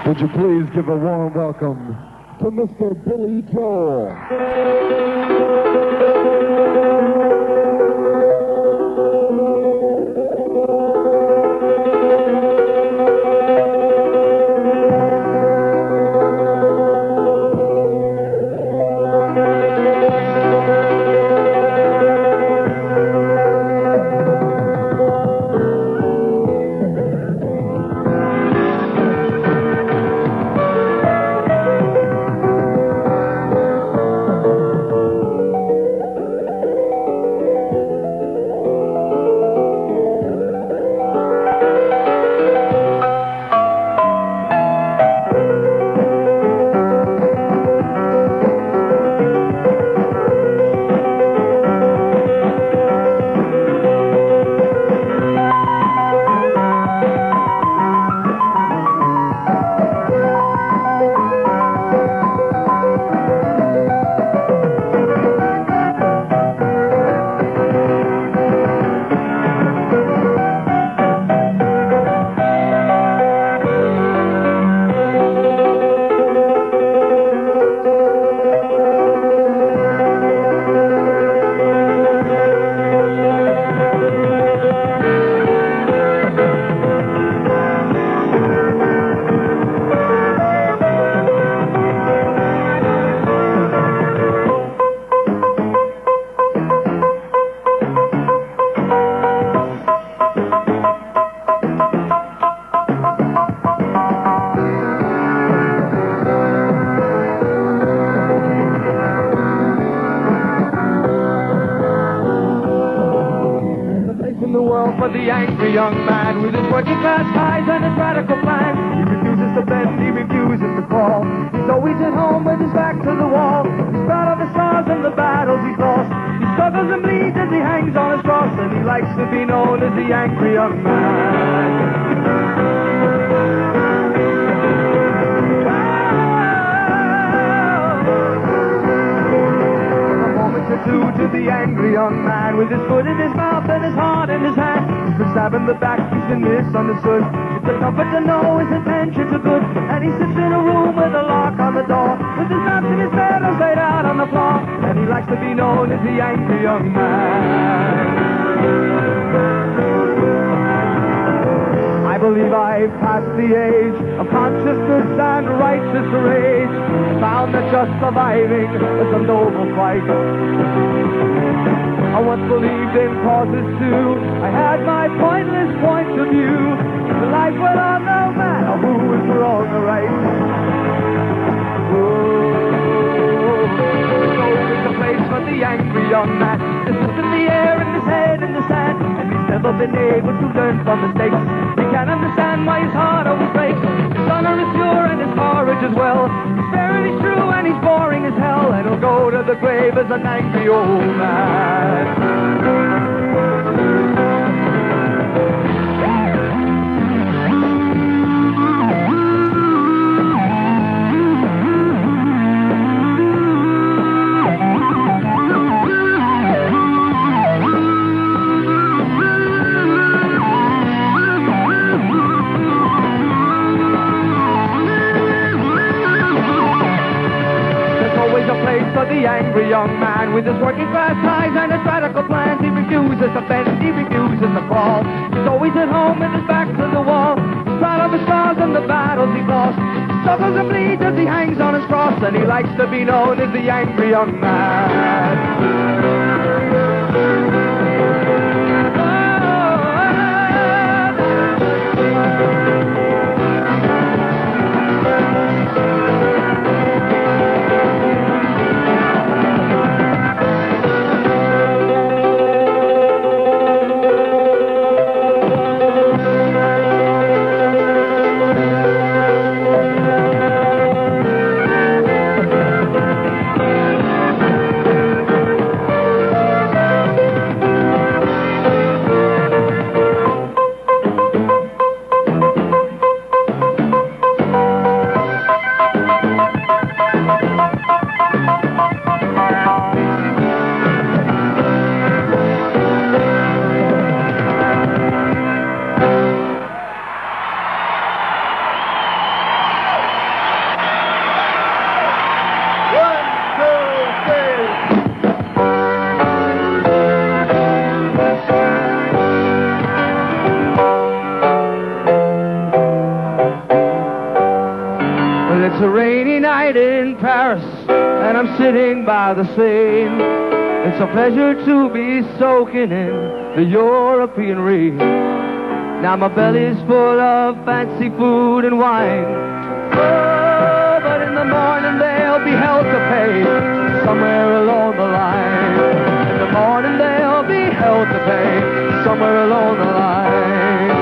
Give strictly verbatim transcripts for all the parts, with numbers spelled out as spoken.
Would you please give a warm welcome to Mister Billy Joel. For the angry young man with his working class ties and his radical plan. He refuses to bend, he refuses to crawl. He's always at home with his back to the wall. He's proud of the scars and the battles he's lost. He struggles and bleeds as he hangs on his cross, and he likes to be known as the angry young man. To the angry young man with his foot in his mouth and his heart in his hand. He's been stabbed in the back, he's been misunderstood. It's a comfort to know his intentions are good. And he sits in a room with a lock on the door, with his maps and his medals laid out on the floor. And he likes to be known as the angry young man. I believe I've passed the age of consciousness and righteous rage. Found that just surviving is a noble fight. I once believed in causes too. I had my pointless point of view. The life went on no matter who was wrong or right. Oh, there's always a place for the angry young man. There's just in the air and his head in the sand. And he's never been able to learn from mistakes. He can't understand why his heart always breaks. His honor is pure and his courage as well. He's fair and he's true and he's boring as hell. And he'll go to the grave as an angry old man. For the angry young man with his working class ties and his radical plans, he refuses to bend, he refuses to crawl. He's always at home with his back to the wall. He's proud of the scars and the battles he's lost. He struggles and bleeds as he hangs on his cross, and he likes to be known as the angry young man. It's a rainy night in Paris, and I'm sitting by the Seine. It's a pleasure to be soaking in the European rain. Now my belly's full of fancy food and wine. Oh, but in the morning there'll be hell to pay somewhere along the line. In the morning there'll be hell to pay somewhere along the line.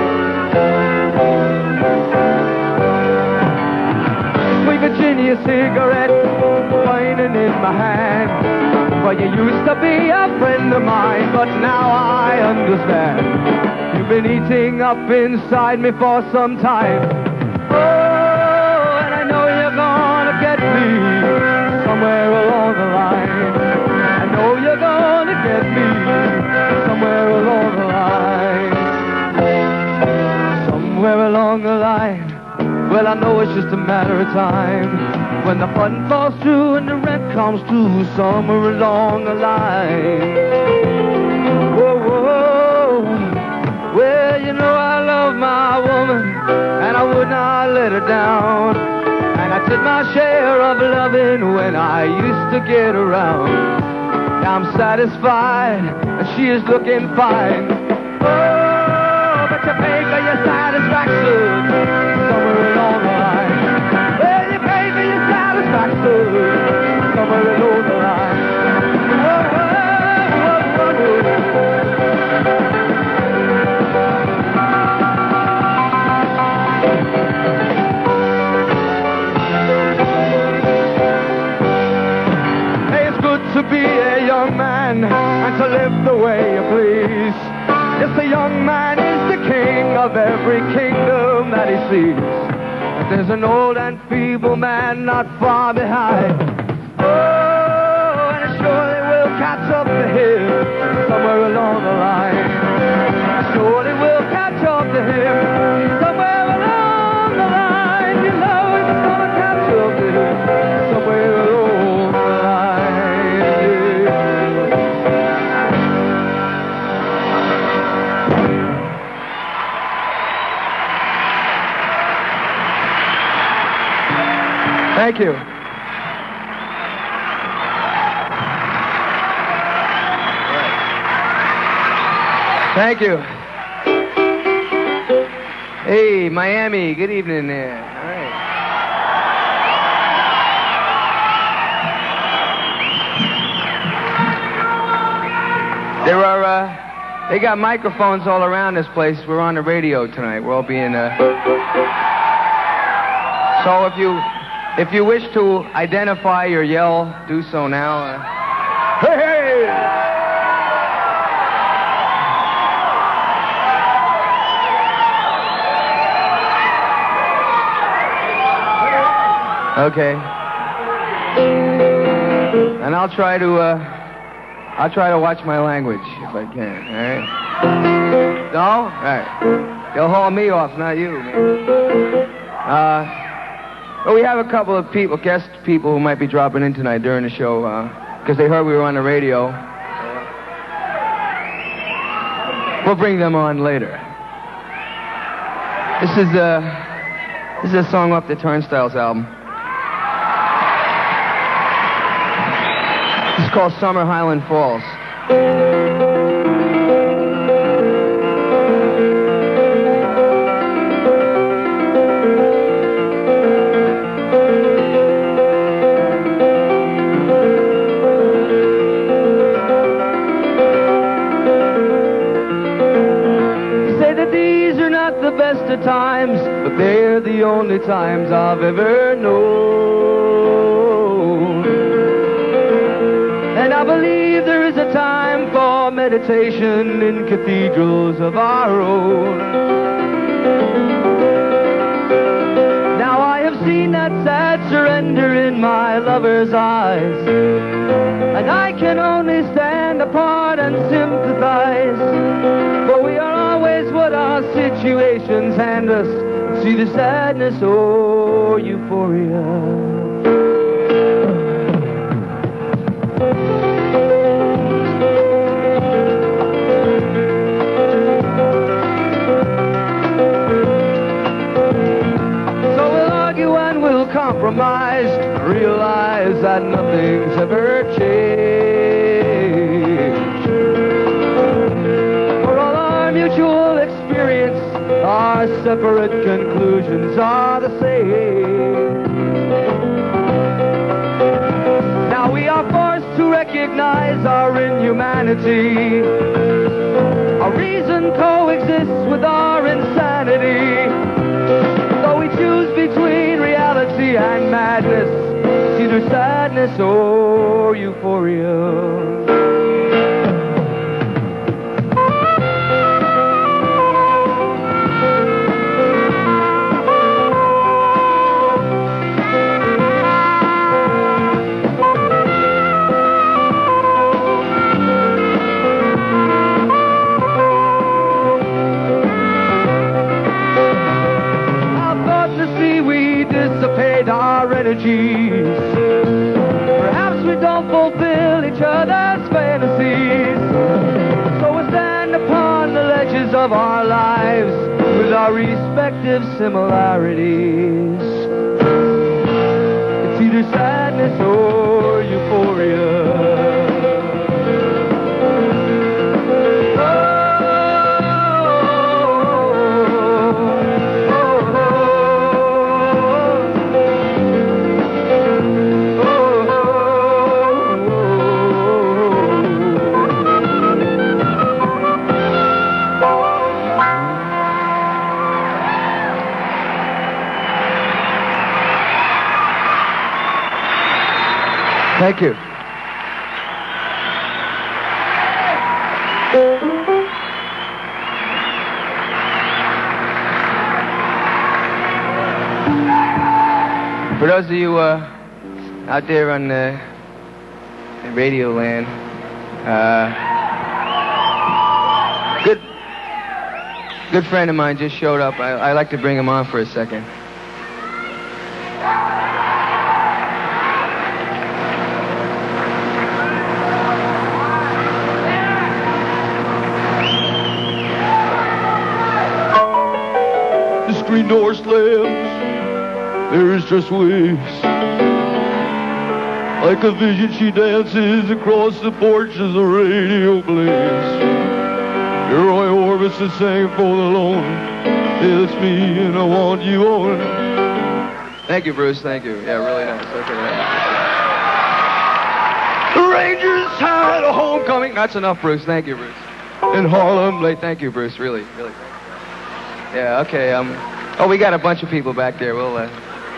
Sweet Virginia cigarette whining in my hand. Well, you used to be a friend of mine, but now I understand. You've been eating up inside me for some time. Oh, and I know you're gonna get me somewhere along the line. I know you're gonna get me somewhere along the line. Somewhere along the line. Well, I know it's just a matter of time when the button falls through and the rent comes due somewhere along the line. Whoa, whoa. Well, you know I love my woman, and I would not let her down. And I did my share of loving when I used to get around. Now I'm satisfied, and she is looking fine. Oh, but you pay for your satisfaction somewhere along the line. Well, you pay for your satisfaction somewhere along the line. Oh, oh, oh, oh, oh. To be a young man and to live the way you please. Yes, the young man is the king of every kingdom that he sees. But there's an old and feeble man not far behind. Oh, and it surely will catch up to him somewhere along the line. Surely will catch up to him somewhere along the line. You know it's gonna catch up to him somewhere along the line. Thank you. Thank you. Hey, Miami, good evening there. All right. There are, uh, they got microphones all around this place. We're on the radio tonight. We're all being, uh... So if you... If you wish to identify or yell, do so now. Uh, hey, hey! Okay. And I'll try to, uh, I'll try to watch my language if I can, all right? No? All right. They'll haul me off, not you, man. Uh... Well, we have a couple of people, guest people who might be dropping in tonight during the show, because uh, they heard we were on the radio. We'll bring them on later. This is, uh, this is a song off the Turnstiles album. This is called Summer Highland Falls. Times, but they're the only times I've ever known. And I believe there is a time for meditation in cathedrals of our own. Now I have seen that sad surrender in my lover's eyes, and I can only stand apart and sympathize, for we are always what our situations hand us. See the sadness or euphoria. So we'll argue and we'll compromise. compromised, realize that nothing's ever changed. For all our mutual experience, our separate conclusions are the same. Now we are forced to recognize our inhumanity. Our reason coexists with our insanity. Though we choose between reality and madness, it's either sadness or euphoria. Our energies. Perhaps we don't fulfill each other's fantasies. So we stand upon the ledges of our lives with our respective similarities. It's either sadness or euphoria. Thank you. For those of you uh, out there on uh, in Radio Land, uh, good, good friend of mine just showed up. I, I like to bring him on for a second. Screen door slams, there is just waves. Like a vision she dances across the porch as the radio plays. Your Roy Orbison sang for the lone. It's me and I want you on. Thank you, Bruce. Thank you. Yeah, really nice. Okay, right. The Rangers had a homecoming. That's enough, Bruce. Thank you, Bruce. In Harlem. Late. Thank you, Bruce. Really, really. Yeah. Okay. Um. Oh, we got a bunch of people back there. We'll. Uh,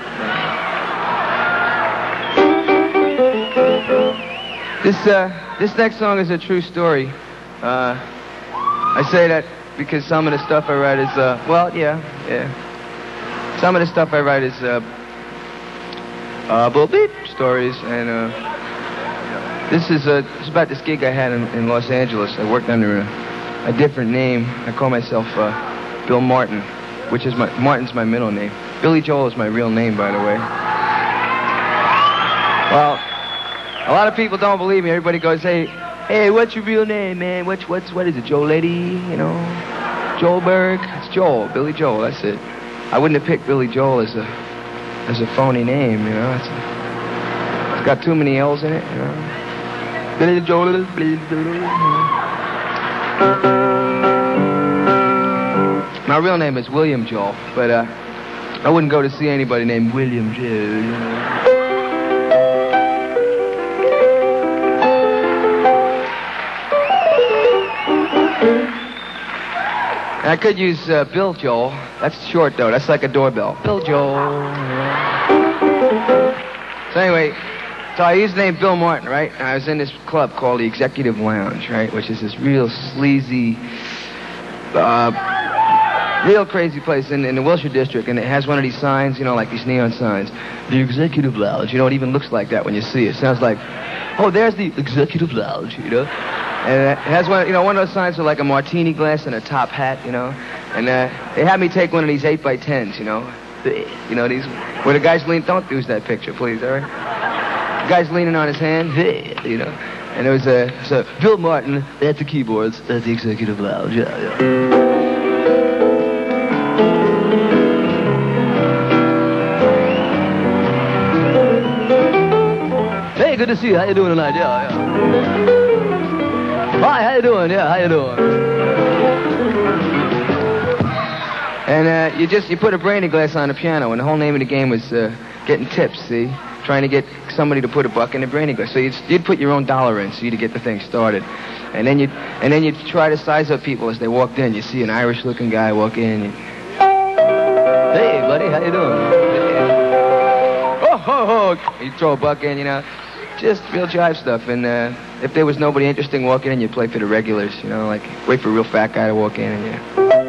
this uh, this next song is a true story. Uh, I say that because some of the stuff I write is uh, well, yeah, yeah. Some of the stuff I write is uh, uh, little beep stories, and uh, this is uh, it's about this gig I had in, in Los Angeles. I worked under a, a different name. I call myself uh, Bill Martin, which is my Martin's my middle name. Billy Joel is my real name, by the way. Well, a lot of people don't believe me. Everybody goes, "Hey, hey, what's your real name, man? What's what's what is it, Joe Lady? You know, Joelberg? It's Joel, Billy Joel. That's it. I wouldn't have picked Billy Joel as a as a phony name, you know. It's, a, it's got too many L's in it, you know. Billy Joel, Billy Joel. My real name is William Joel, but uh, I wouldn't go to see anybody named William Joel, you know. And I could use uh, Bill Joel. That's short, though. That's like a doorbell. Bill Joel. So anyway, so I used the name Bill Martin, right? And I was in this club called the Executive Lounge, right? Which is this real sleazy, uh, real crazy place in, in the Wilshire District. And it has one of these signs, you know, like these neon signs. The Executive Lounge. You know, it even looks like that when you see it. It sounds like, oh, there's the Executive Lounge, you know? And it has one, you know, one of those signs with like a martini glass and a top hat, you know. And uh, they had me take one of these eight by tens, you know. You know, these, where the guy's leaning, don't use that picture, please, all right? The guy's leaning on his hand, you know. And there was a, so Bill Martin at the keyboards at the Executive Lounge, yeah, yeah. Hey, good to see you. How you doing tonight? Yeah, yeah. Hi, how you doing? Yeah, how you doing? And uh, you just you put a brandy glass on the piano, and the whole name of the game was uh, getting tips. See, trying to get somebody to put a buck in the brandy glass. So you'd, you'd put your own dollar in, so you to get the thing started. And then you and then you try to size up people as they walked in. You see an Irish-looking guy walk in. You, hey, buddy, how you doing? Oh, ho, ho. You throw a buck in, you know, just real jive stuff. And uh, if there was nobody interesting walking in, you'd play for the regulars, you know, like wait for a real fat guy to walk in, and you.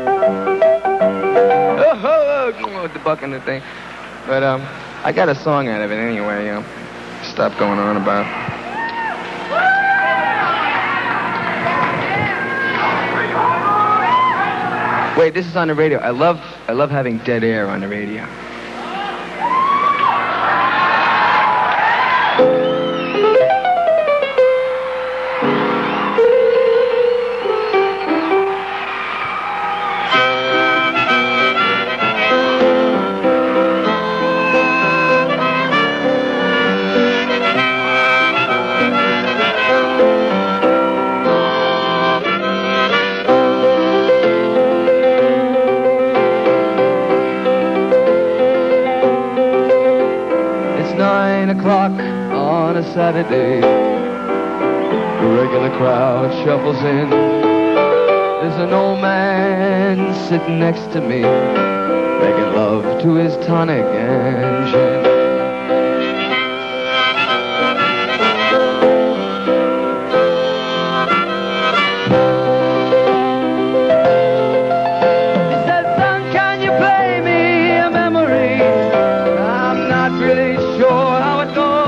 Oh, ho, ho, with the buck and the thing. But um, I got a song out of it anyway. You know, stop going on about. Wait, this is on the radio. I love, I love having dead air on the radio. Saturday, the regular crowd shuffles in. There's an old man sitting next to me, making love to his tonic and gin. He said, son, can you play me a memory? I'm not really sure how it goes.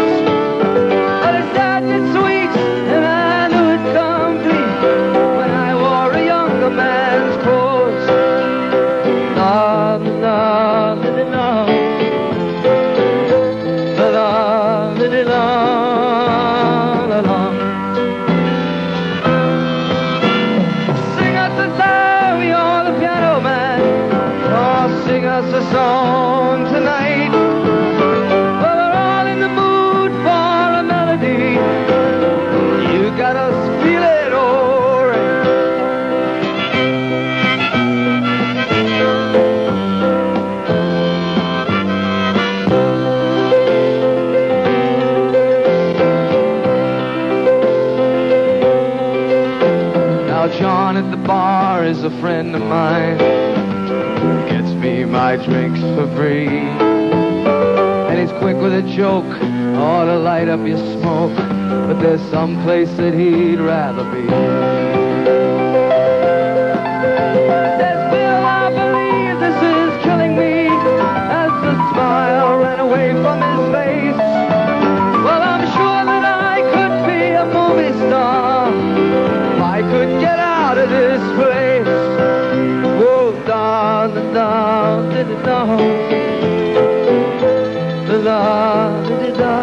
John at the bar is a friend of mine. Gets me my drinks for free. And he's quick with a joke, or to light up your smoke. But there's some place that he'd rather be. Says, Bill, I believe this is killing me. As the smile ran away from his face. Well, I'm sure that I could be a movie star. If I could get out of this place. Whoa, da da da da da da da da da.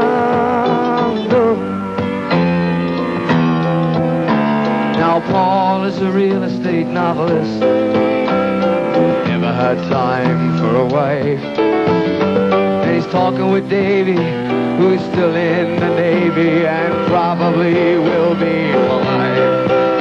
Now Paul is a real estate novelist. Never had time for a wife. And he's talking with Davy, who's still in the Navy and probably will be for life.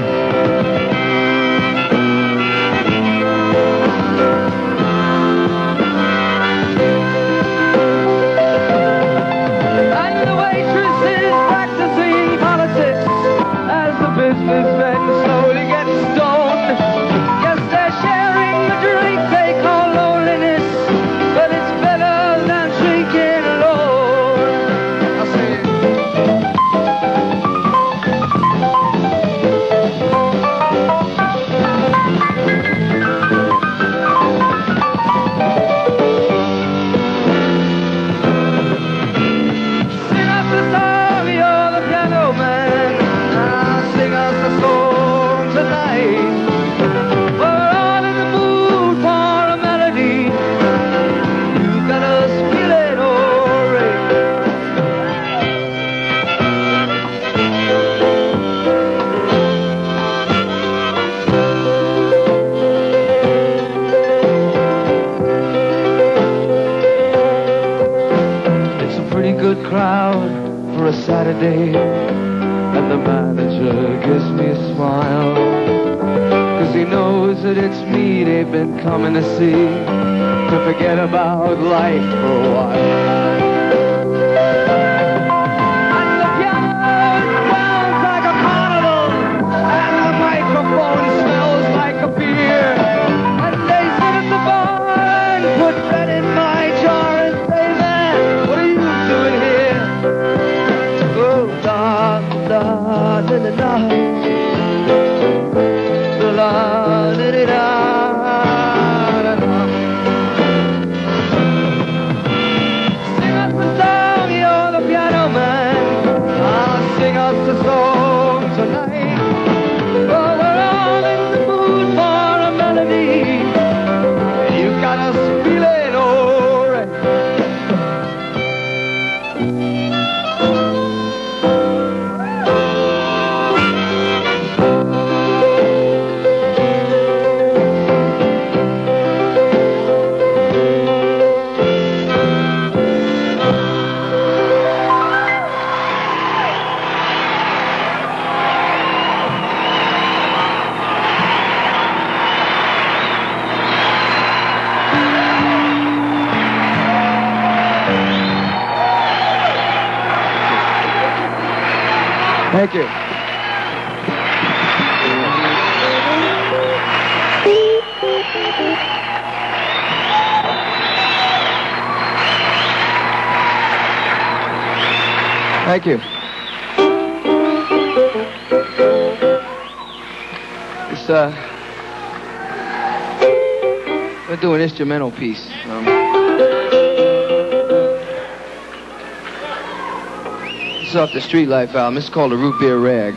Businessmen slowly get stoned. Yes, they're sharing the drink they call loneliness, but it's better than drinking alone. I'll say it. Sing us a song, you're the piano man. Sing us a song tonight. We're all in the mood for a melody. You got us feeling alright. It's a pretty good crowd a Saturday, and the manager gives me a smile, 'cause he knows that it's me they've been coming to see, to forget about life for a while. And the piano sounds like a carnival, and the microphone smells like a beer, and they sit at the bar and put bread in my jar and say, man, what are you doing here? Oh, da, da, da, da, da. Da, da, da, da, da. The song tonight. Oh, we're all in the mood for a melody. You got us feeling alright. Thank you. Thank you. It's, uh, we're doing an instrumental piece. Um, This is off the Street Life album. This is called a Root Beer Rag.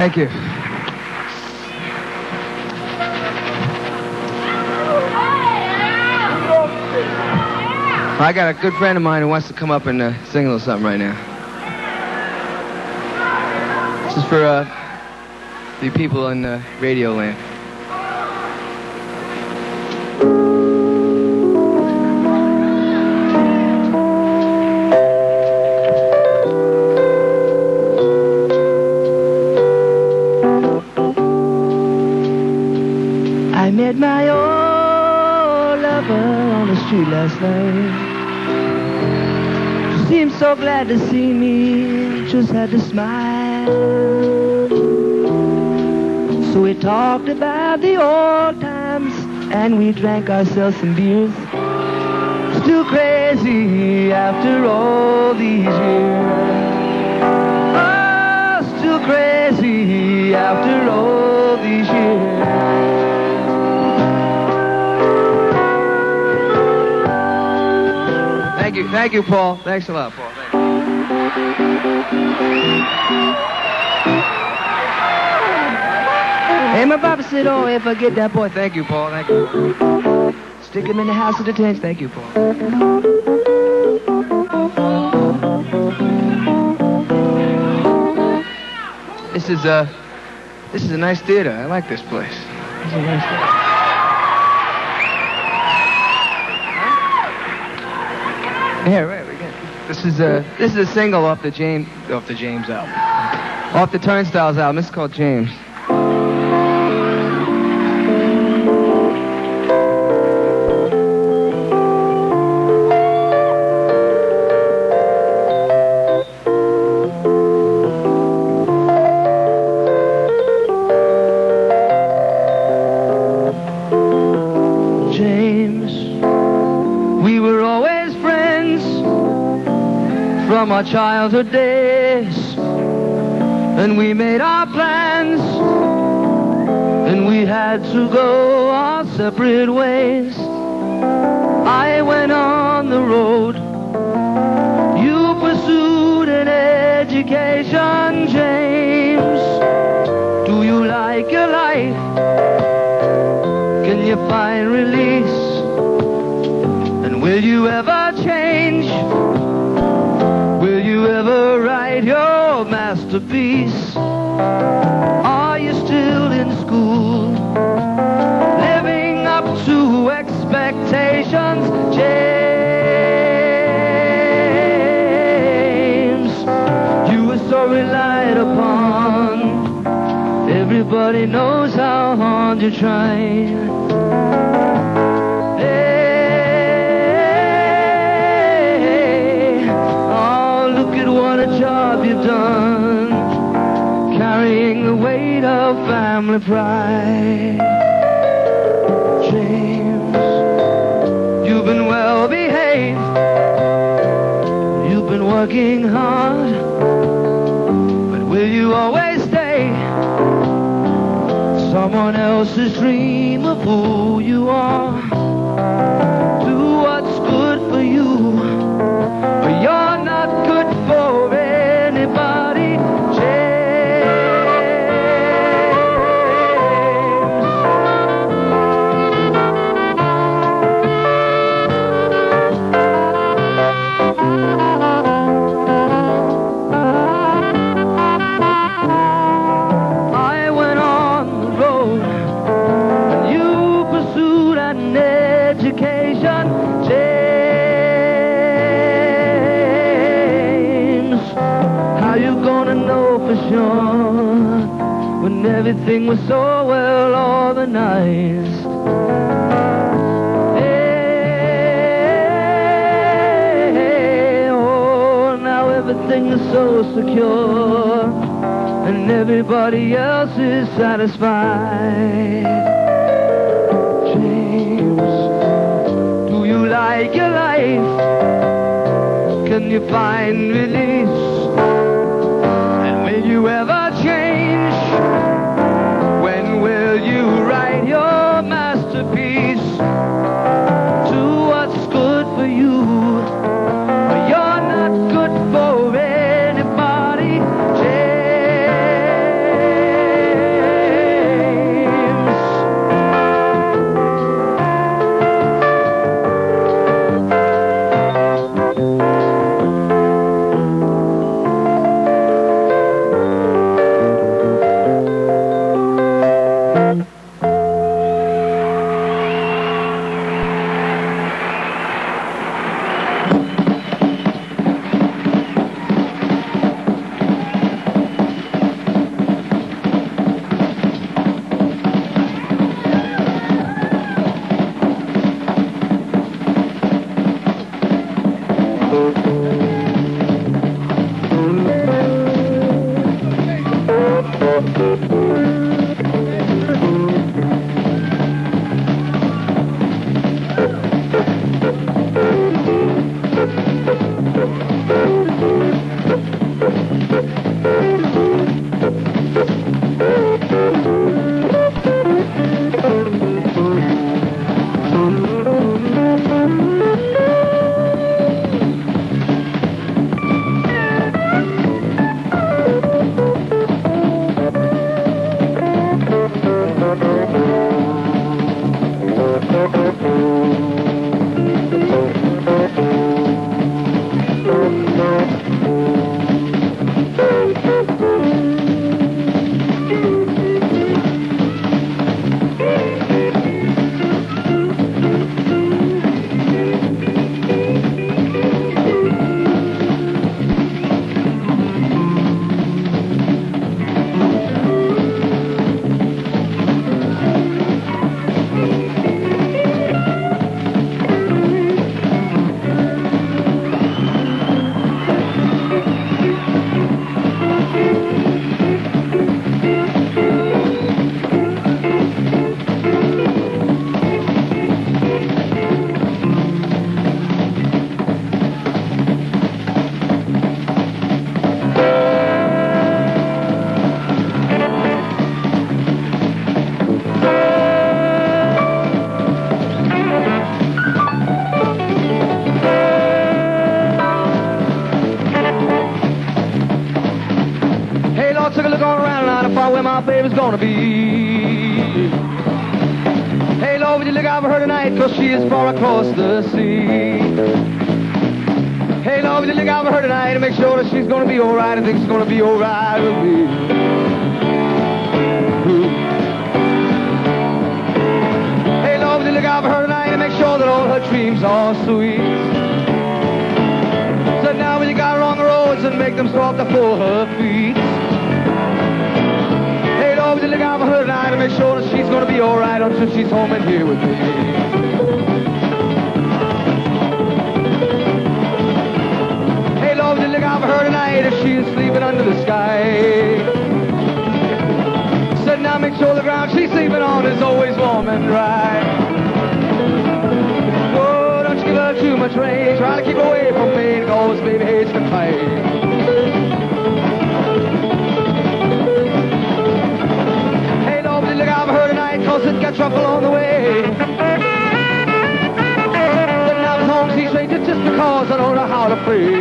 Thank you. I got a good friend of mine who wants to come up and uh, sing a little something right now. This is for uh, the people in uh, Radio Land. I met my old lover on the street last night. She seemed so glad to see me, just had to smile. So we talked about the old times, and we drank ourselves some beers. Still crazy after all these years. Oh, still crazy after all these years. Thank you, thank you, Paul. Thanks a lot, Paul. Thank you. Hey, my papa said, oh, if I get that boy, Thank you, Paul. Thank you. stick him in the house of detention. Thank you, Paul. This is a, this is a nice theater. I like this place. This is a nice theater. Yeah, right. We get. This is a, this is a single off the James, off the James album, off the Turnstiles album. It's called James. From our childhood days, and we made our plans, and we had to go our separate ways. I went on the road, you pursued an education, James. Do you like your life? Can you find release? And will you ever change? Will you ever write your masterpiece? Are you still in school, living up to expectations, James? You were so relied upon. Everybody knows how hard you tried. Job you've done, carrying the weight of family pride. James, you've been well behaved, you've been working hard, but will you always stay someone else's dream of who you are? Do what's good for you, or you're not good for anybody, I went on the road, and you pursued an education, James. How you gonna know for sure when everything was so well organized? Hey, oh, now everything is so secure, and everybody else is satisfied. James, do you like your life? Can you find release? Will you ever change? When will you write your masterpiece? Do what's good for you, but you're not good for anybody, James. Took a look all around now to find where my baby's gonna be. Hey, Lord, would you look out for her tonight, cause she is far across the sea. Hey, Lord, would you look out for her tonight and make sure that she's gonna be alright, and think she's gonna be alright with me. Hey, Lord, would you look out for her tonight and make sure that all her dreams are sweet. So now when you got her on the roads and make them softer for her feet. Would you look out for her tonight and make sure that she's gonna be alright until she's home and here with me. Hey Lord, would you look out for her tonight if she is sleeping under the sky. Said now make sure the ground she's sleeping on is always warm and dry. Oh, don't you give her too much rain, try to keep away from pain, cause baby hates the fight. Look out for her tonight, cause it got trouble on the way. But now I'm home, she's straight just because I don't know how to pray.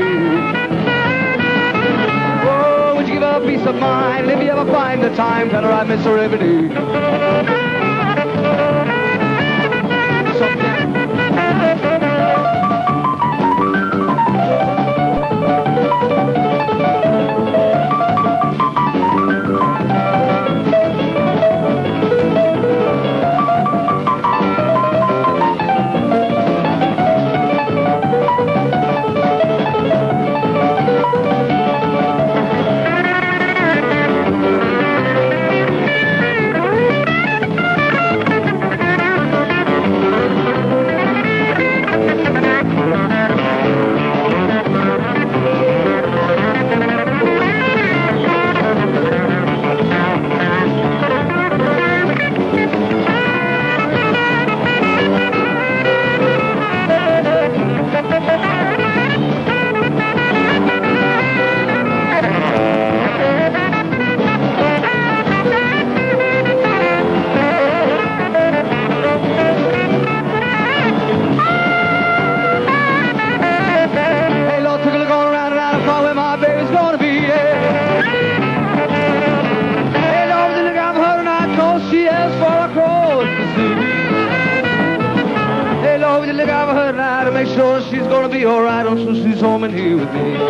Oh, would you give her peace of mind? And if you ever find the time, tell her I miss her every day. Something. Make sure she's gonna be alright until she's home and here with me.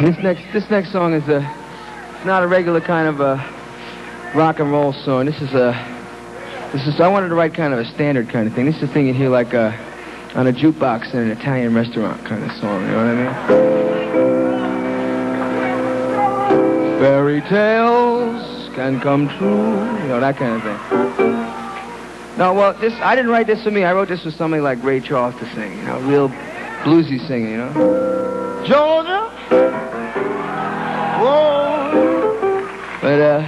This next this next song is a it's not a regular kind of a rock and roll song. This is a this is I wanted to write kind of a standard kind of thing. This is a thing you'd hear like a, on a jukebox in an Italian restaurant kind of song. You know what I mean? Fairy tales can come true. You know, that kind of thing. No, well, this I didn't write this for me. I wrote this for somebody like Ray Charles to sing. You know, real bluesy singing. You know. Georgia. Whoa. But uh.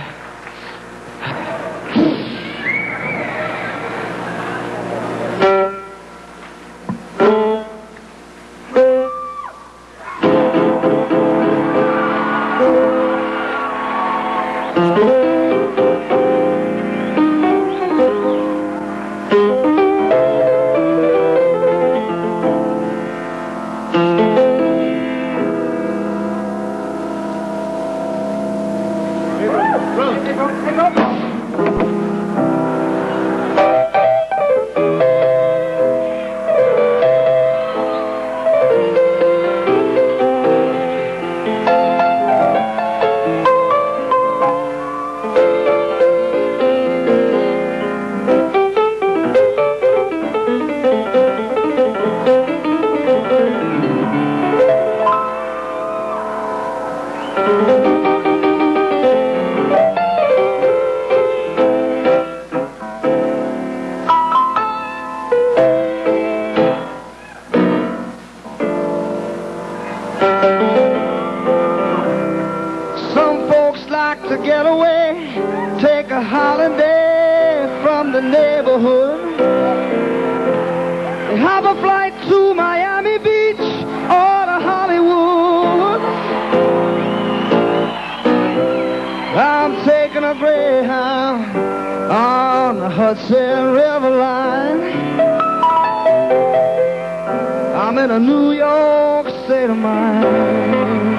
Some folks like to get away, take a holiday from the neighborhood. They have a flight to Miami Beach or to Hollywood. I'm taking a Greyhound on the Hudson River line. I'm in a New York state of mind.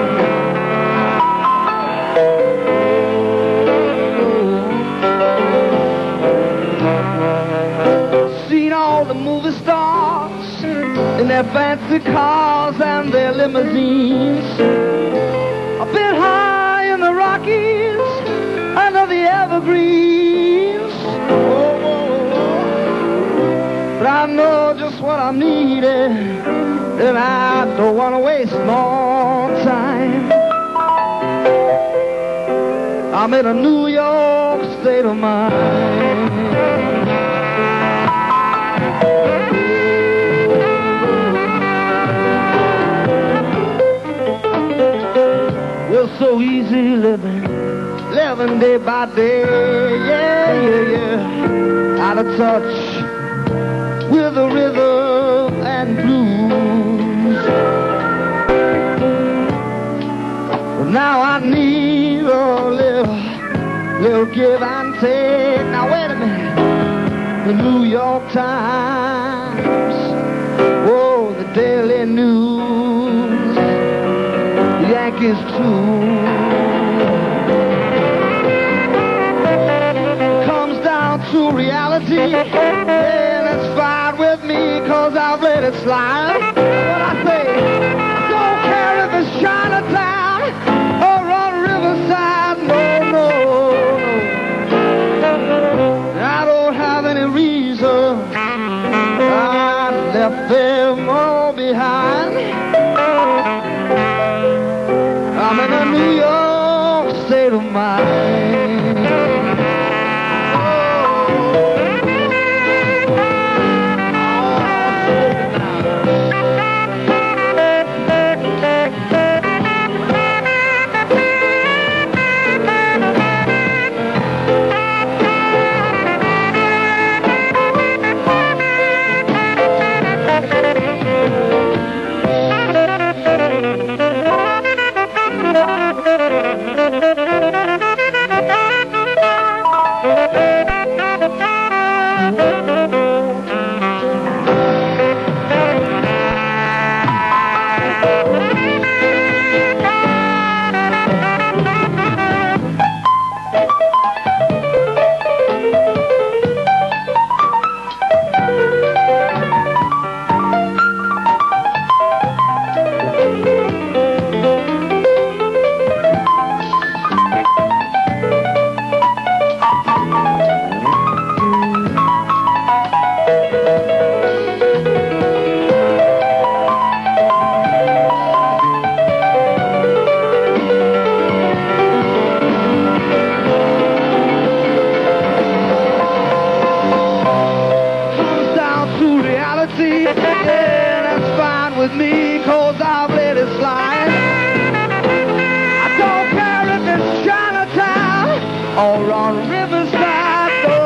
Seen all the movie stars in their fancy cars and their limousines. I've been high in the Rockies, under the evergreens. Oh, oh, oh. But I know just what I'm needing, and I don't want to waste more time. I'm in a New York state of mind. Well, so easy living, living day by day, yeah, yeah, yeah. Out of touch with the rhythm and blues. But now I need a little, little give and take. Now wait a minute, the New York Times, oh, the Daily News, the Yankees too. Comes down to reality, and it's fine with me, cause I've let it slide. What I say, don't care if it's Chinatown or on Riverside, no, no, no. I don't have any reason, I left them all behind. I'm in a New York state of mind. with me, cause I've let it slide. I don't care if it's Chinatown or on Riverside, no.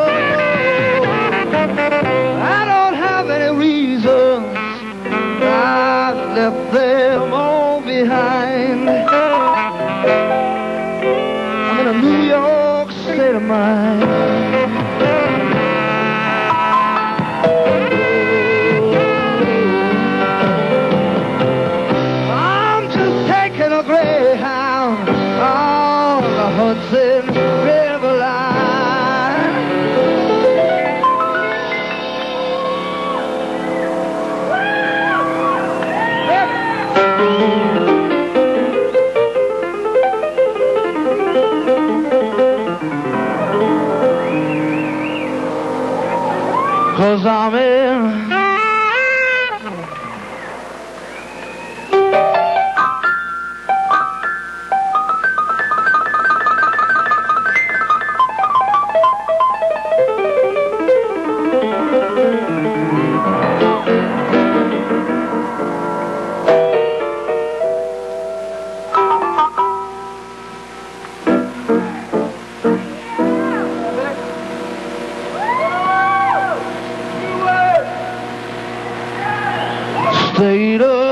I don't have any reasons, I left them all behind. I'm in a New York state of mind. A Greyhound on the Hudson River line. Cause I'm in state of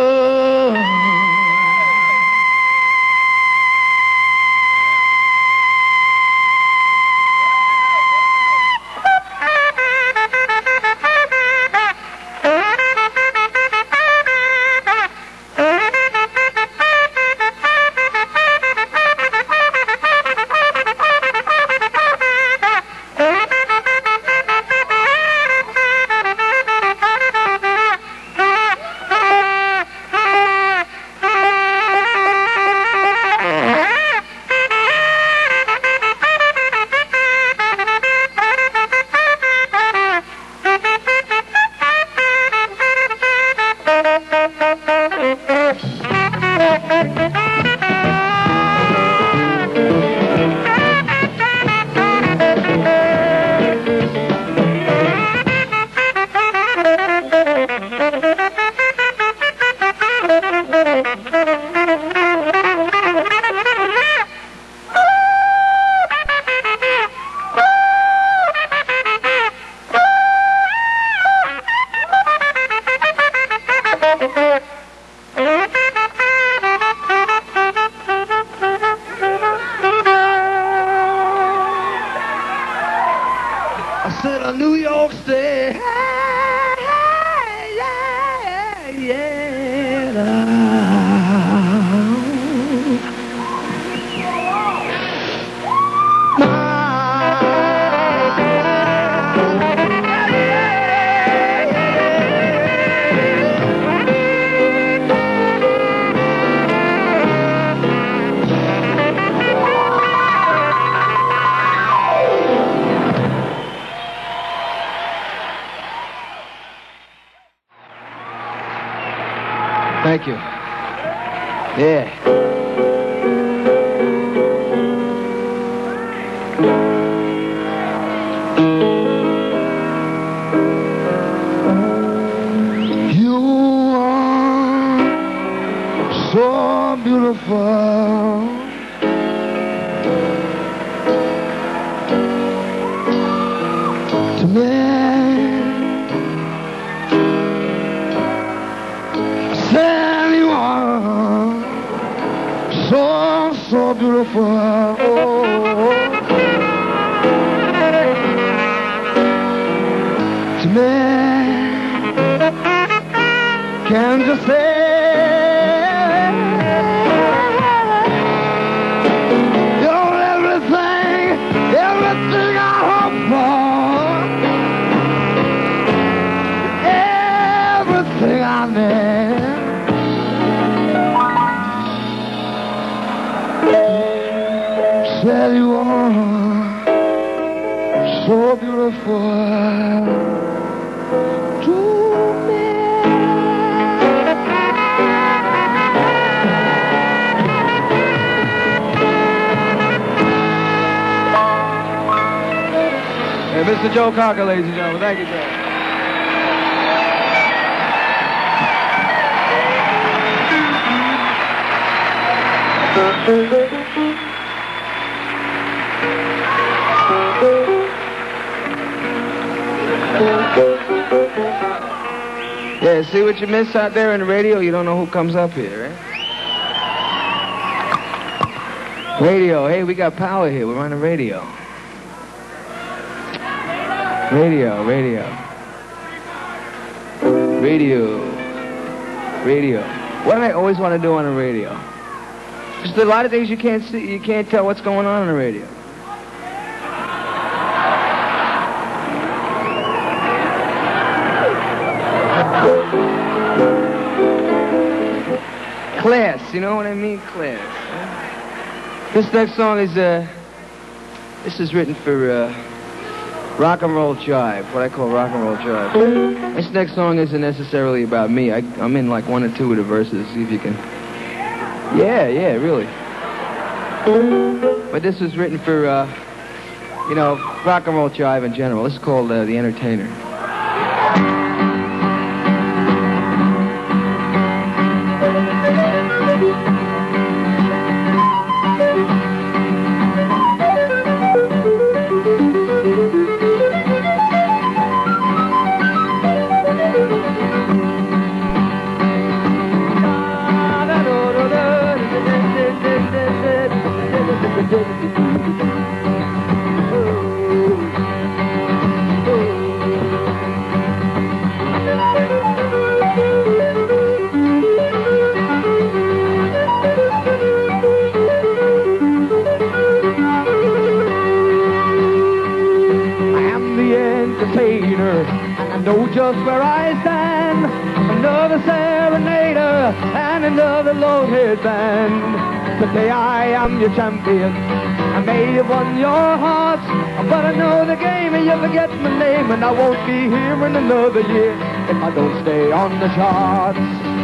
I said a New York State. Hey, yeah, yeah, Thank you. Yeah. You are so beautiful. To me. So, so beautiful. Oh, to me, can't you say you're everything, everything I hope for, everything I need. Said you are so beautiful to me. Hey, Mister Joe Cocker, ladies and gentlemen. Thank you, Joe. Yeah, see what you miss out there in the radio? You don't know who comes up here, right? Radio, hey, we got power here. We're on the radio. Radio, radio. Radio. Radio. What do I always want to do on the radio? Just a lot of things you can't see, you can't tell what's going on on the radio. Class, you know what I mean? Class. This next song is, uh, this is written for, uh, rock and roll jive, what I call rock and roll jive. This next song isn't necessarily about me. I, I'm in like one or two of the verses, see if you can. Yeah, yeah, really. But this was written for, uh, you know, rock and roll jive in general. This is called, uh, The Entertainer. Just where I stand, another serenader and another low-head band. Today I am your champion. I may have won your hearts, but I know the game and you forget my name, and I won't be here in another year if I don't stay on the charts.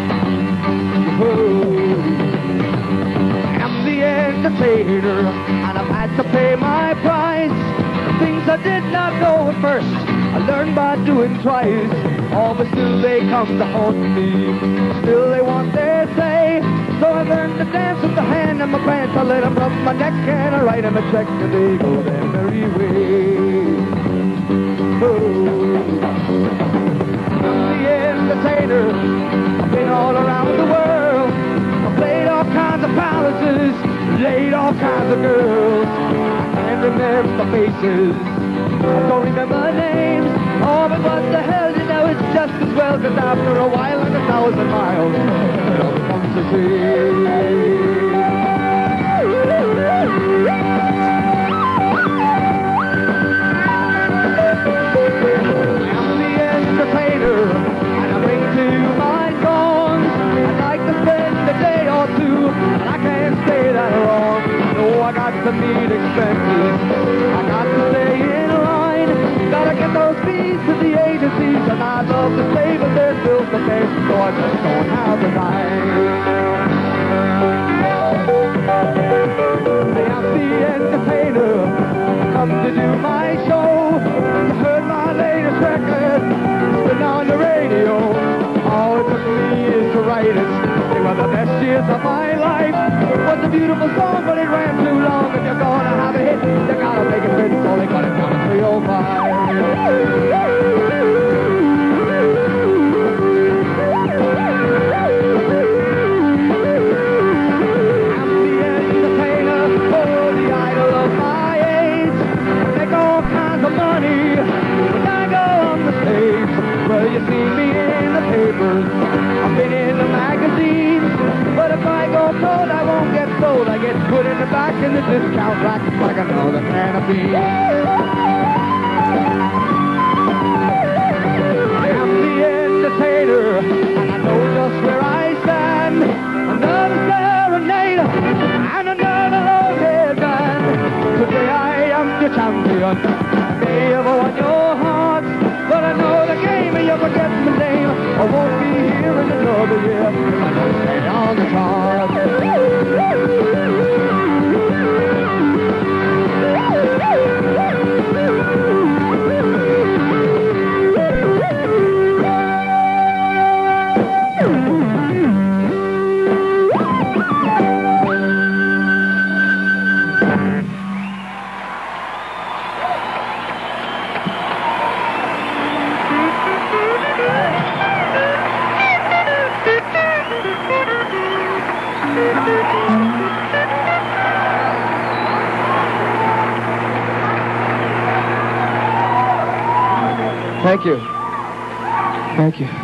Oh, I'm the entertainer, and I've had to pay my price. Things I did not know at first, I learned by doing twice. Oh, but still they come to haunt me. Still they want their say. So I learned to dance with the hand in my pants. I let them rub my neck and I write them a check and they go their merry way. Oh, I'm the entertainer. I've been all around the world. I've played all kinds of palaces, laid all kinds of girls. I can't remember faces. I don't remember names. Oh, but what the hell, you know, it's just as well, because after a while and a thousand miles, it all comes to see. I'm the entertainer, and I bring to my songs. I'd like to spend a day or two, and I can't stay that long. No, I got to meet expenses. I got to stay in line. Gotta get those fees to the agencies, and I'd love to stay, but there's bills to pay, so I just don't have the time. I am the entertainer. I come to do my show. You heard my latest record. It's been on the radio. All it took me is to write it. They were the best years of my life. It was a beautiful song, but it ran too long. And you're gonna have a hit, you gotta make it fit, so they got it down to three oh five. I'm the entertainer, oh, the idol of my age. Make all kinds of money when I go on the stage. Well, you see me in the papers, I've been in the magazines, but if I go cold, I won't get sold. I get put in the back in the discount rack like another can of beans. I'm the entertainer, and I know just where I stand. Another serenader and another low-head band. Today I am your champion. I may have won your heart, but I know the game and you forget my name. I won't be here in another year if I don't stay on the chart. Thank you. Thank you.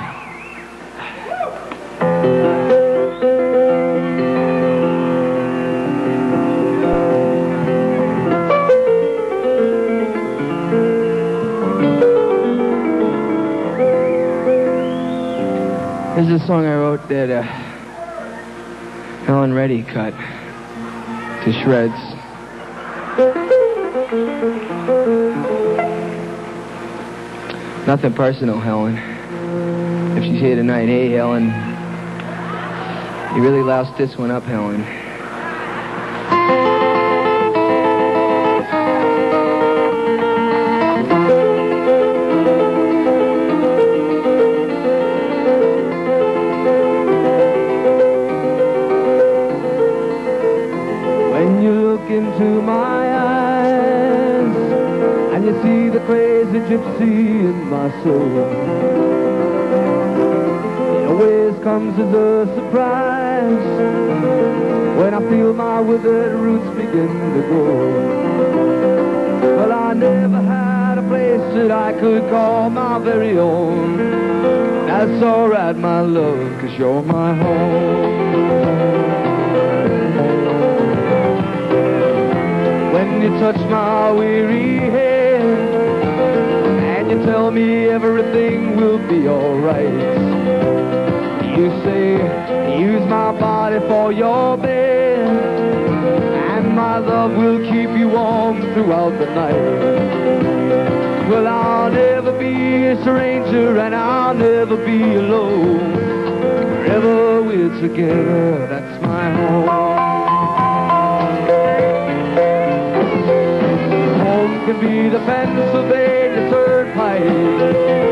This is a song I wrote that uh, Helen Reddy cut to shreds. Nothing personal, Helen. If she's here tonight, hey, Helen. You really loused this one up, Helen. When you look into my eyes and you see the crazy gypsy in my soul, it always comes as a surprise when I feel my withered roots begin to grow. Well, I never had a place that I could call my very own. That's alright, my love, 'cause you're my home. When you touch my weary head and you tell me everything will be alright, you say, use my body for your bed and my love will keep you warm throughout the night. Well, I'll never be a stranger and I'll never be alone. Wherever we're together, that's my home. Can be the Pennsylvania Turnpike,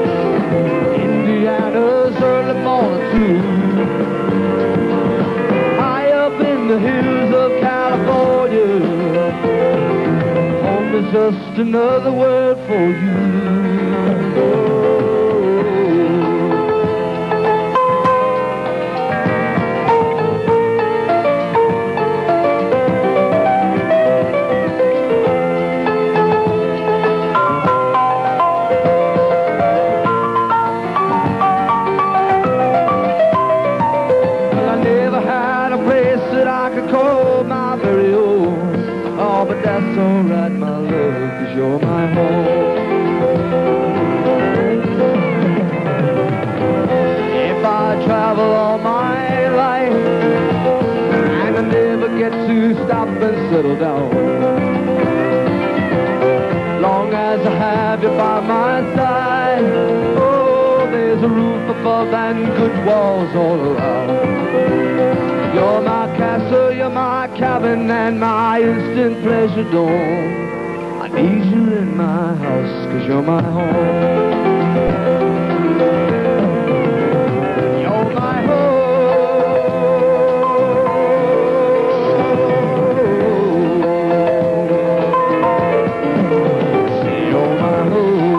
Indiana's early morning too. High up in the hills of California, home is just another word for you. That's alright, my love, 'cause you're my home. If I travel all my life and I never get to stop and settle down, long as I have you by my side, oh, there's a roof above and good walls all around. You're my castle, you're my cabin, and my instant pleasure dome. I need you in my house, 'cause you're my home. You're my home. Say you're my home.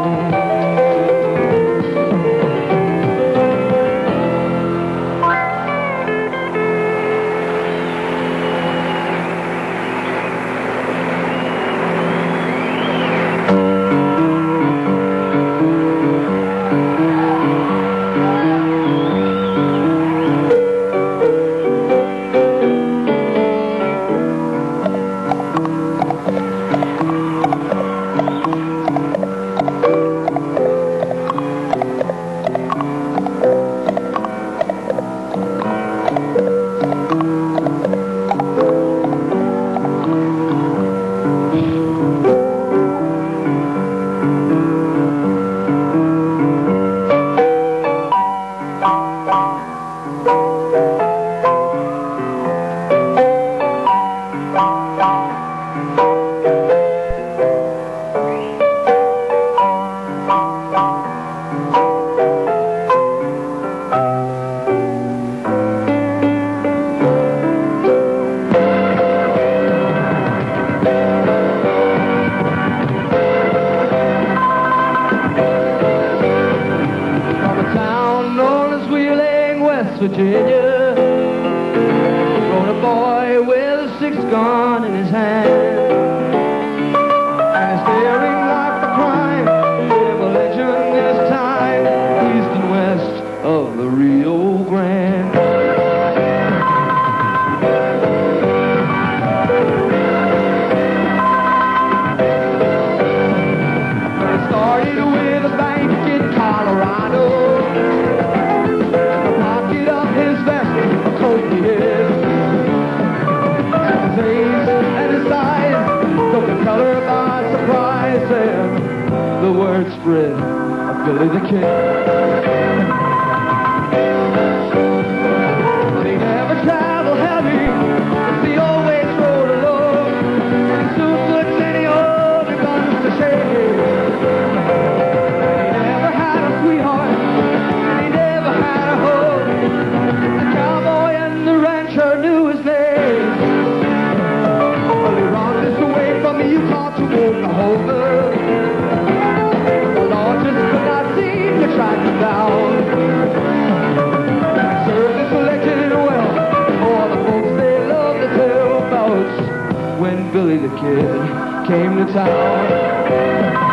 Virginia, grown a boy with a six gun in his hand, and he's staring like the crime, the legend the Kid. But he never traveled heavy, he always rode alone, and he soon put many older guns to shame. He never had a sweetheart, and he never had a home. The cowboy and the rancher knew his name. Well, he robbed us away from the Yukon to Oklahoma. The law just could not seem to track him down. Served his selection well, all the folks they love to tell about when Billy the Kid came to town.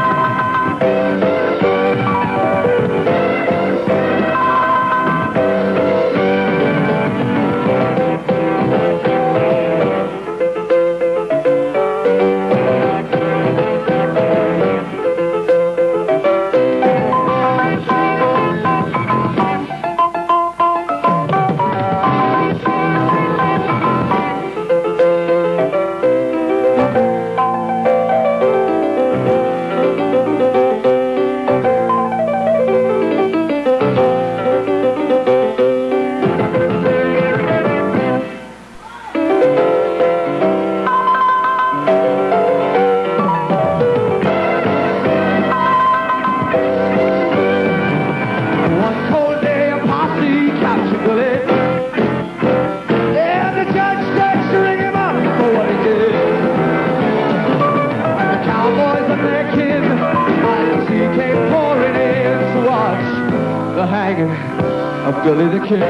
The hanging of Billy the Kid.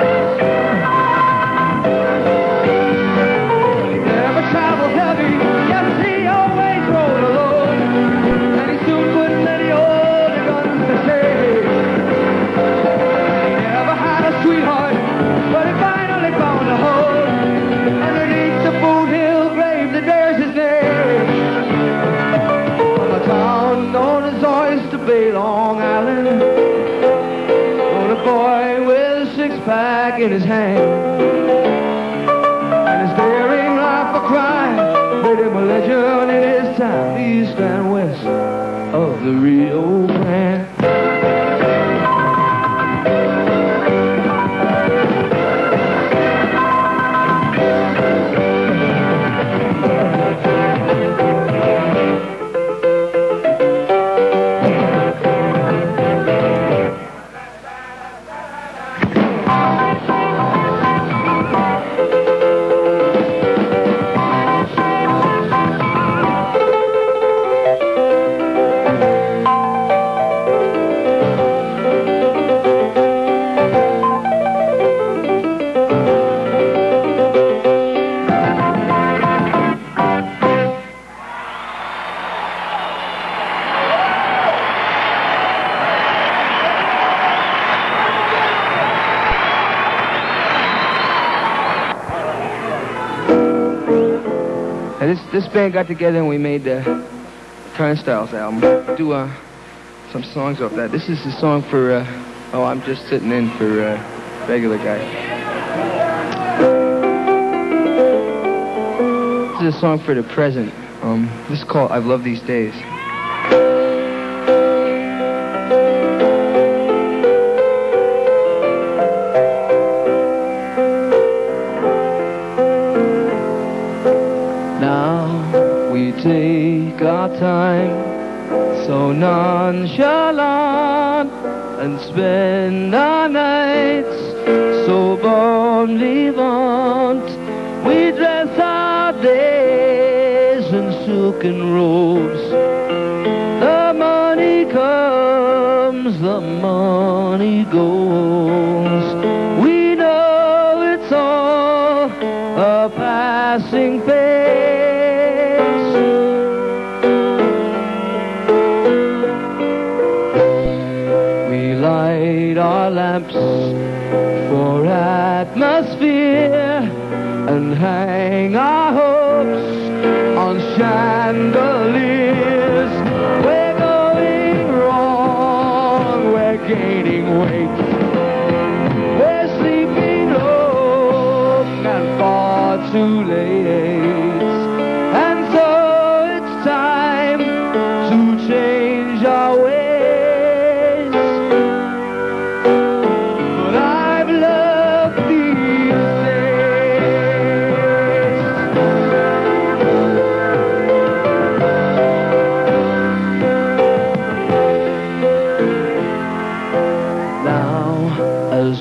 He never traveled heavy, yes, he always rode alone, and he soon put many older guns to shame. He never had a sweetheart, but he finally found a home underneath the Boot Hill grave that bears his name. From a town known as Oyster Bay, Long Island, a boy with a six-pack in his hand, and his daring life a crime made him a legend in his town, east and west of the Rio Grande. This, this band got together and we made the Turnstiles album. Do uh, some songs off that. This is a song for, uh, oh, I'm just sitting in for uh, regular guy. This is a song for the present. Um, this is called I've Loved These Days. Take our time so nonchalant and spend our nights so bon vivant. We dress our days in silken robes. The money comes, the money goes. We know it's all a passing phase. Our lamps for atmosphere and hang our hopes on chandeliers. We're going wrong, we're gaining weight, we're sleeping long and far too late, and so it's time to change our ways.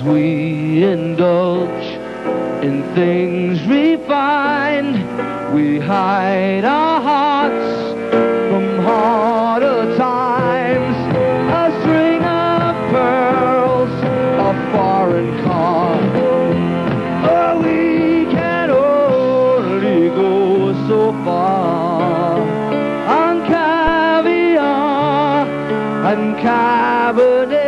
we indulge in things refined, we hide our hearts from harder times. A string of pearls, a foreign car. Oh, we can only go so far on caviar and Cabernet.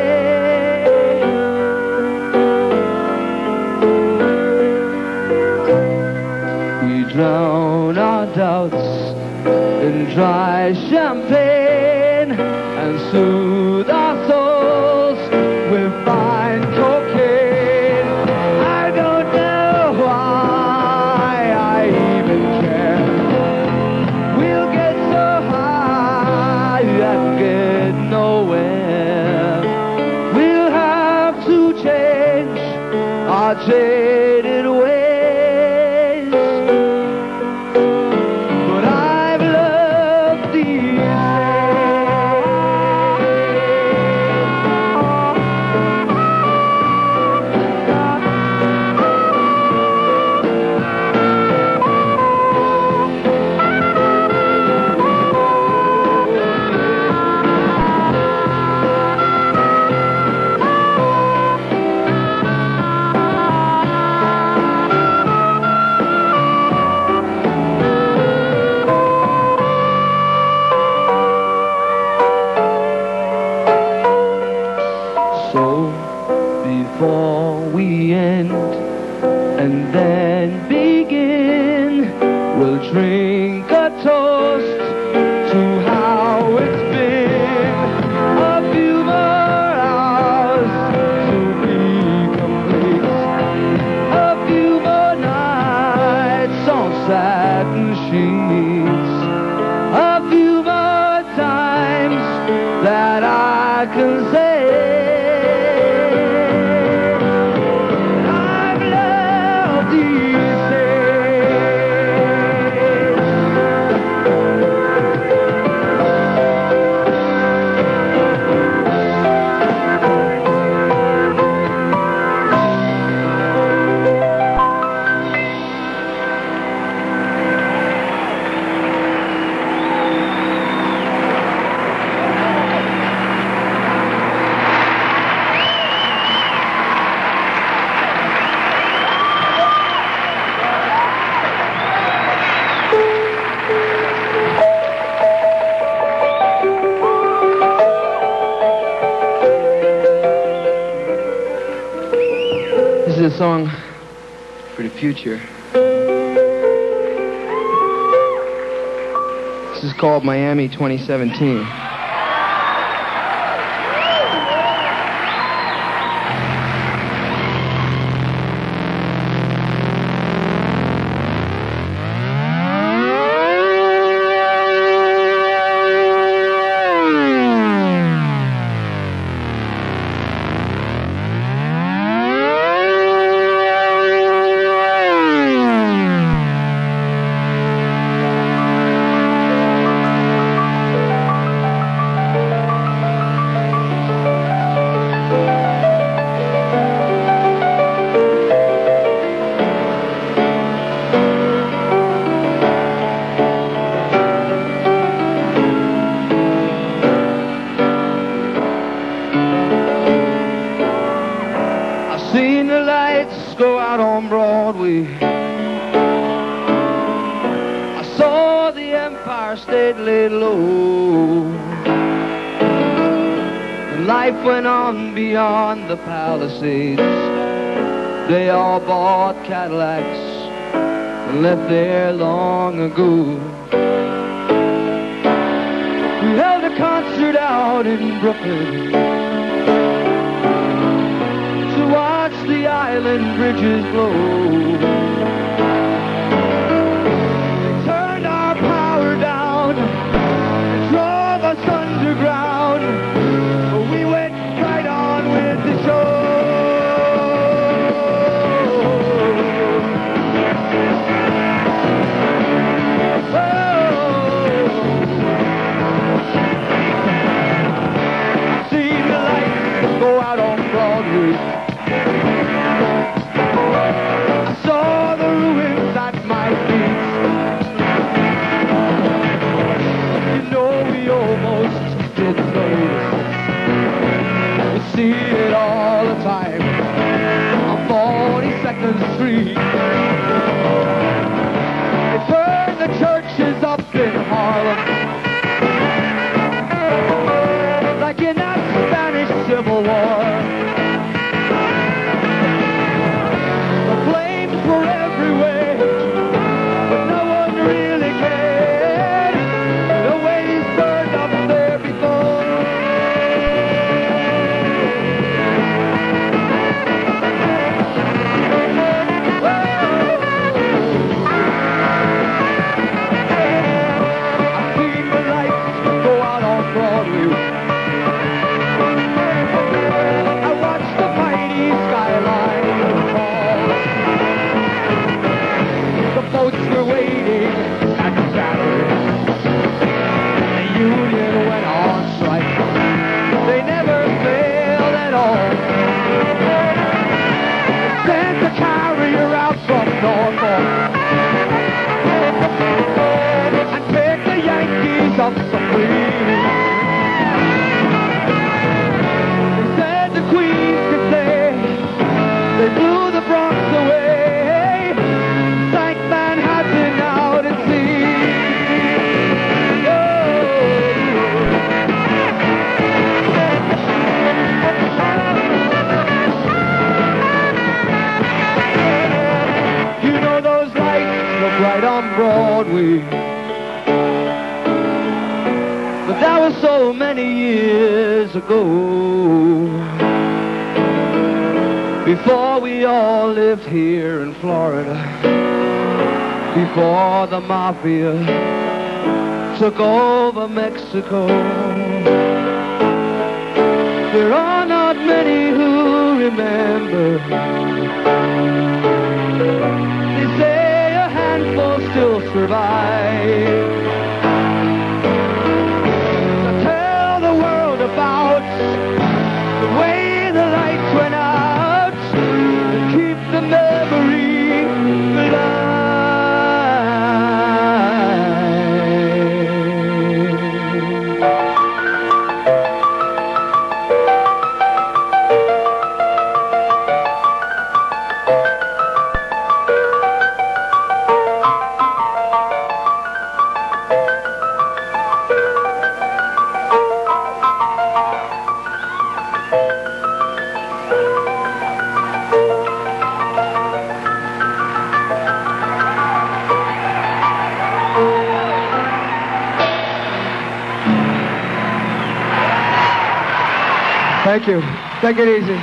Drown our doubts in dry champagne and soothe our souls with fine cocaine. I don't know why I even care. We'll get so high and get nowhere. We'll have to change our jaded ways. Before we end and then begin, we'll drink a toast to how it's been. A few more hours to be complete. A few more nights on satin sheets. A few more times that I can say This is a song for the future. This is called Miami twenty seventeen. Seen the lights go out on Broadway. I saw the Empire State laid low. And life went on beyond the Palisades. They all bought Cadillacs and left there long ago. We held a concert out in Brooklyn to watch the island bridges blow. They turned our power down and drove us underground, but we went right on with the show. Seen the lights go out on Broadway. see it all the time on forty-second Street. They burn the churches up in Harlem like in that Spanish Civil War. The flames were everywhere, but no one really cared. The ways burned up there before. I've seen the lights go out on Broadway. I watched the mighty skyline fall. The boats were waiting at the battery. The union went on strike. They never failed at all. They sent the carrier out from Norfolk and picked the Yankees up some green. They said the Queens could stay. They blew the Bronx away, sank Manhattan out at sea. You know those lights look right on Broadway, but that was so many years ago, before we all lived here in Florida, before the mafia took over Mexico. There are not many who remember. They say a handful still survive. So tell the world about the way the lights went out, and keep the memory alive. Thank you. Take it easy.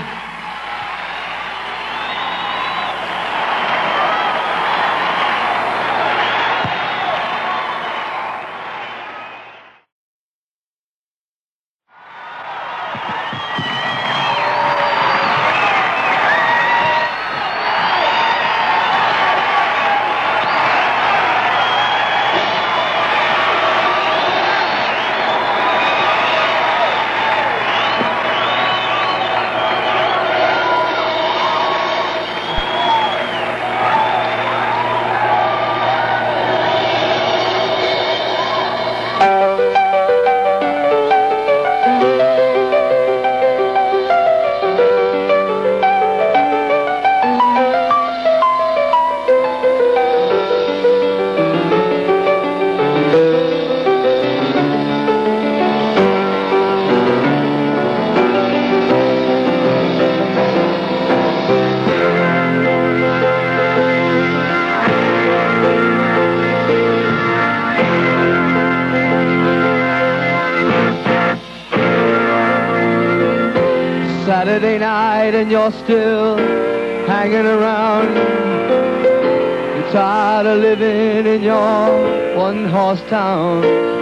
Saturday night and you're still hanging around. You're tired of living in your one-horse town.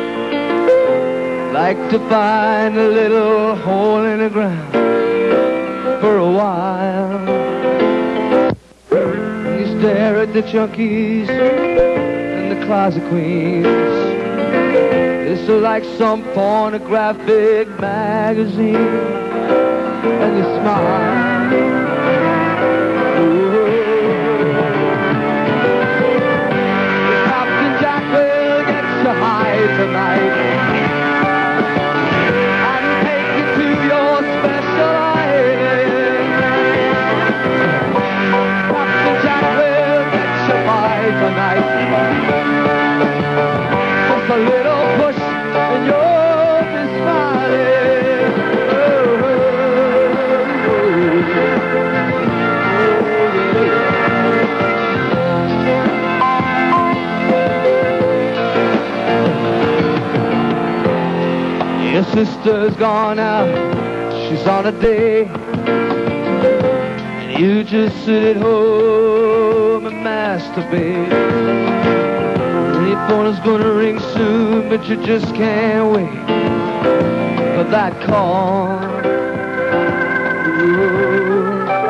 Like to find a little hole in the ground for a while. And you stare at the junkies and the closet queens. It's like some pornographic magazine. And you smile. Ooh. Captain Jack will get you high tonight and take you to your special sister's gone out, she's on a day, and you just sit at home and masturbate. And your phone is gonna ring soon, but you just can't wait for that call. Ooh.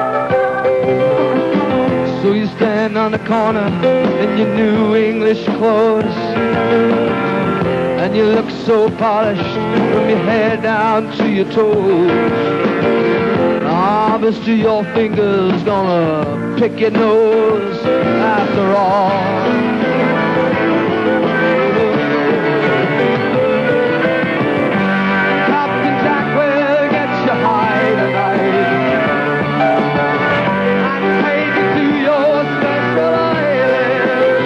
So you stand on the corner in your new English clothes, and you look so polished from your head down to your toes. Obviously your fingers gonna pick your nose after all. Captain Jack will get you high tonight and take you to your special island.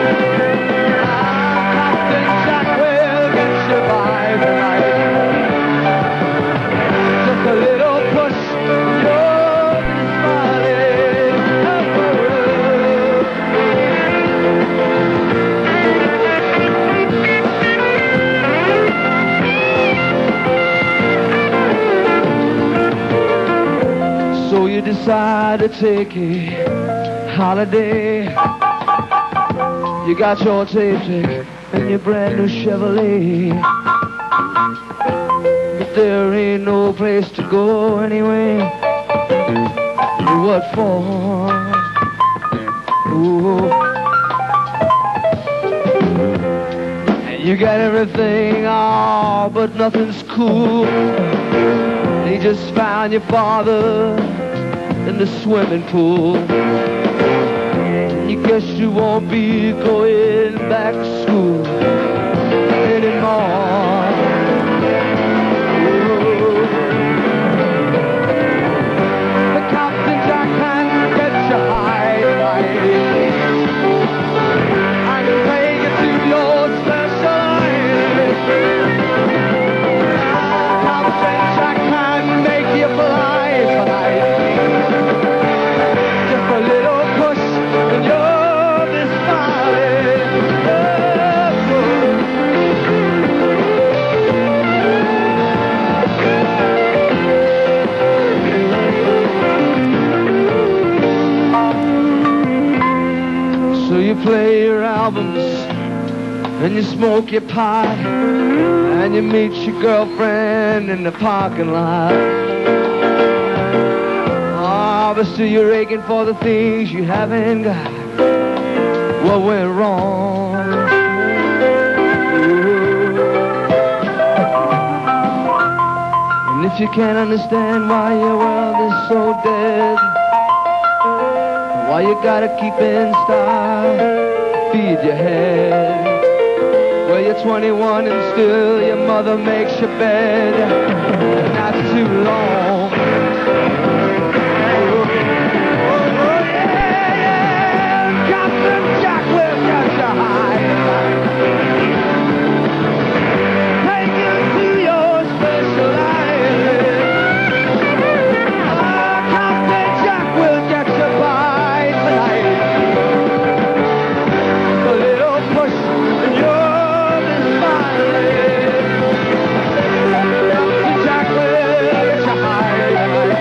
Captain Jack will get you by tonight. Just a little push, you'll be smiling. So you decide to take a holiday. You got your tape deck and your brand new Chevrolet, but there ain't no place to go anyway. What for? Ooh. And you got everything, oh, but nothing's cool. They just found your father in the swimming pool. You guess you won't be going back to school anymore. Ooh. The Captain Jack can get you high tonight and take you to your special island. Captain Jack can make you fly tonight. Just a little push and you'll be smiling. So you play your albums and you smoke your pipe and you meet your girlfriend in the parking lot. Obviously you're aching for the things you haven't got. What went wrong? Ooh. And if you can't understand why your world is so dead, why you gotta keep in style, feed your head. Well, you're twenty-one and still your mother makes your bed. Not too long. Oh, yeah, yeah. Captain Jack will get you high tonight. Take you to your special island. Ah, Captain Jack will get you by tonight. A little push and you'll be smiling. Captain Jack will get you high tonight.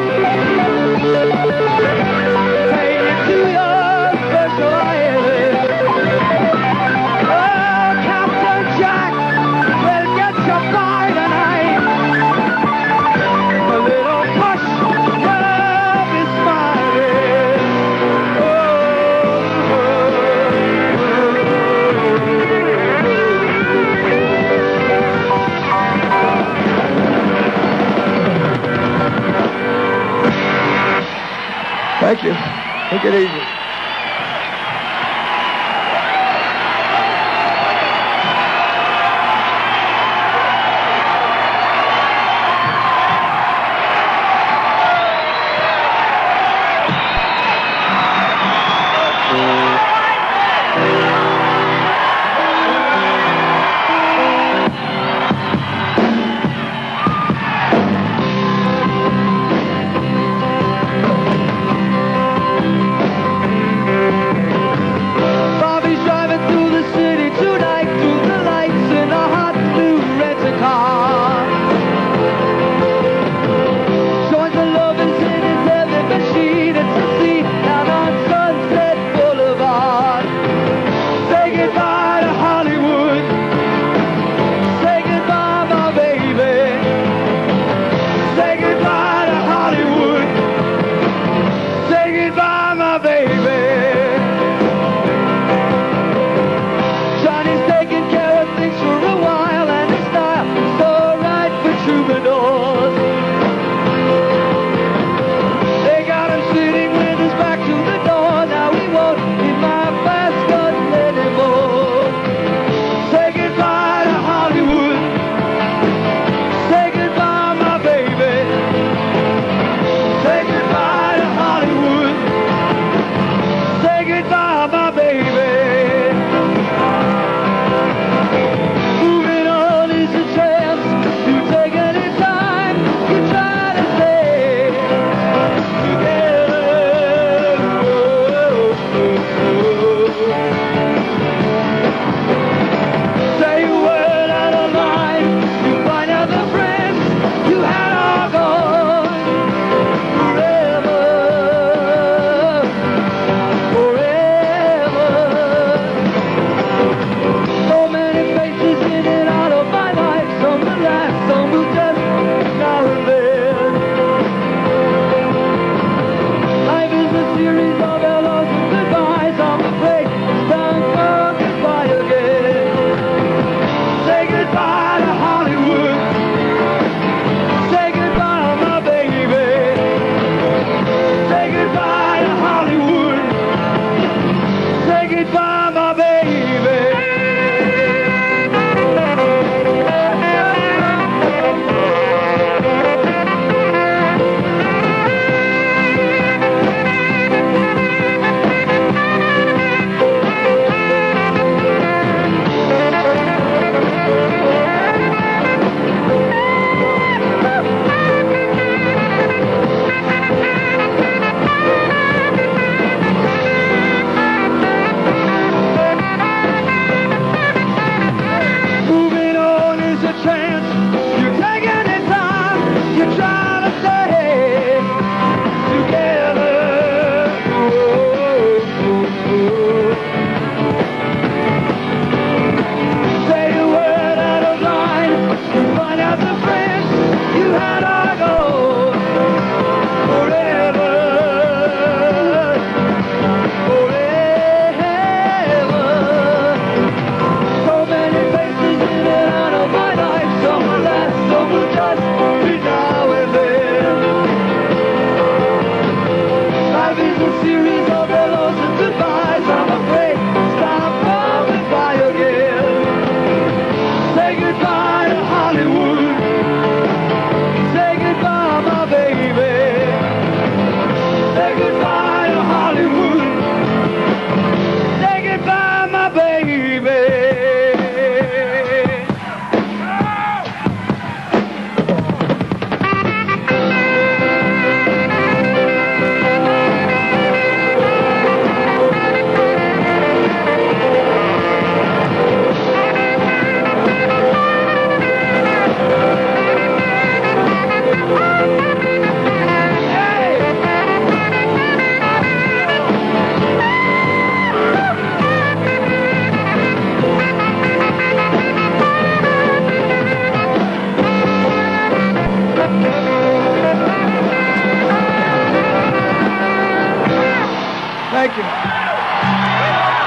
Take you to your special island. Oh, Captain Jack will get you by tonight. A little push, you'll be smiling. Thank you. Take it easy. Thank you.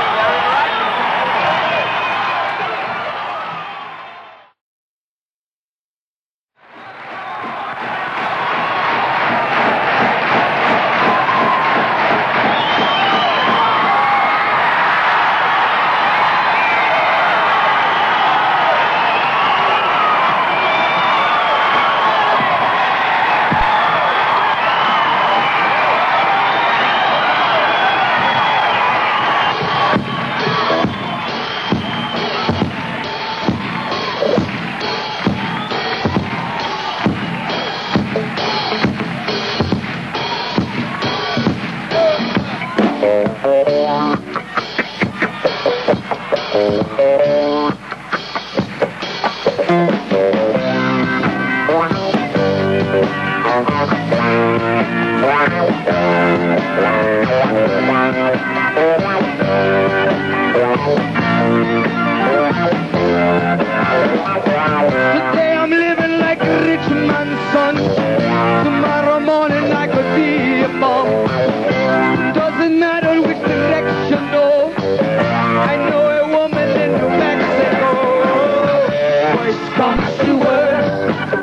Today I'm living like a rich man's son. Tomorrow morning I could be a bum. Doesn't matter which direction, though. I know a woman in New Mexico. Voice comes to words,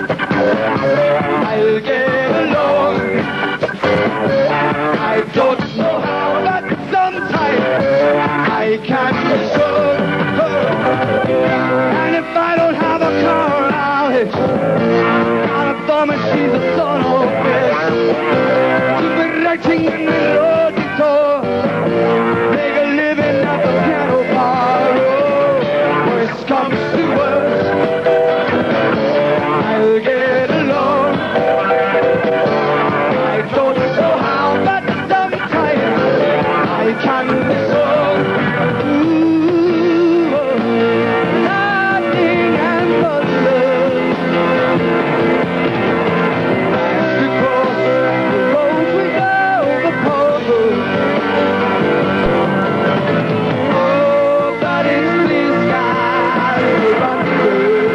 I'll get along. I don't know how, but sometimes I can be sure. And if I don't have a car, I'll hitch on a bum and she's a son of a bitch. To be writing in the road detour, make a living at the piano bar. Oh, voice comes to words, I'll get along. I don't know how, but sometimes I can be so. Ooh, nothing and but love. Because the roads we go the purple. Oh, but it's blue skies we run through.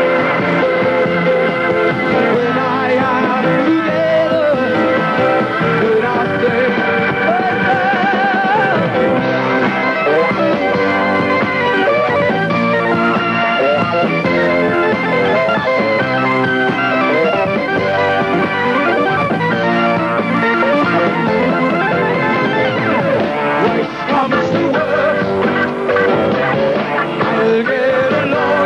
When I am together, when I say, voice comes to words, I'll get along.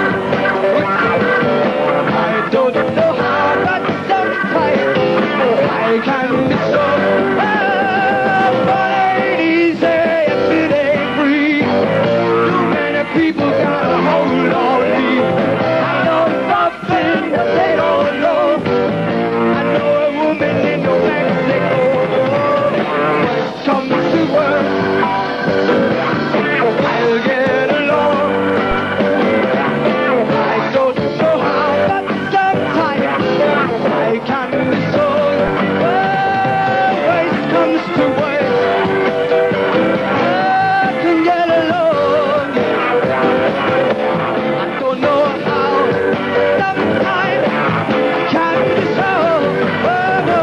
I don't know how, but sometimes I can be so. Oh, but ain't easy if it ain't free. Too many people got a hold on me. I know something that they don't know. I know a woman in New Mexico. Voice comes to words, I'll get along. I don't know how, but sometimes I can be so. Voice comes to words, I can get along. I don't know how, sometimes I can be so. Oh, no.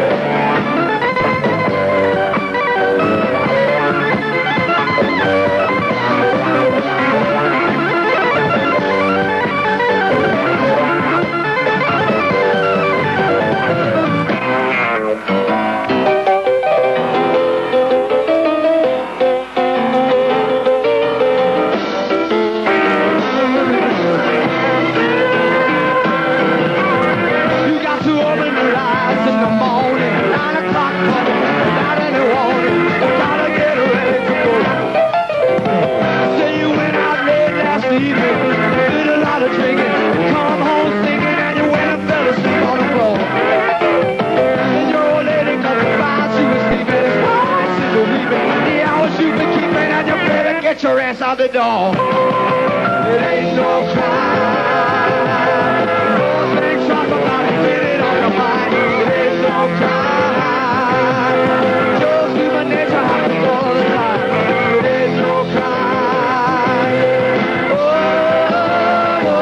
You got to open your eyes in the morning, nine o'clock coming, without any warning. Gotta get ready to go. Say you went out late last evening, did a lot of drinking, come home singing, and you went and fell asleep on the floor. Then your old lady coming by, she was sleeping, his eyes she was weeping. The hours you've been keeping, and you better get your ass out the door. It ain't no crime. Don't think talk about it, get it on your mind. It ain't no crime. Just human nature happens all the time. It ain't no crime. Oh, oh,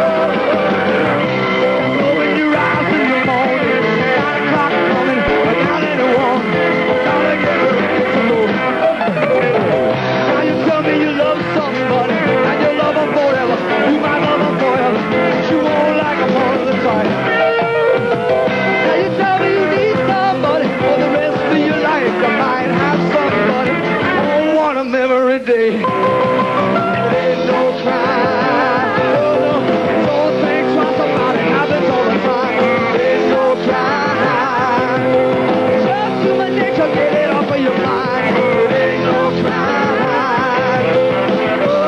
oh. When you rise in the morning, nine o'clock coming, without any warning, gotta get ready to go. today. It ain't no crime. No, no. Don't think twice about it. Happens all the time. It ain't no crime. Just human nature, get it off of your mind. It ain't no crime. Oh, oh,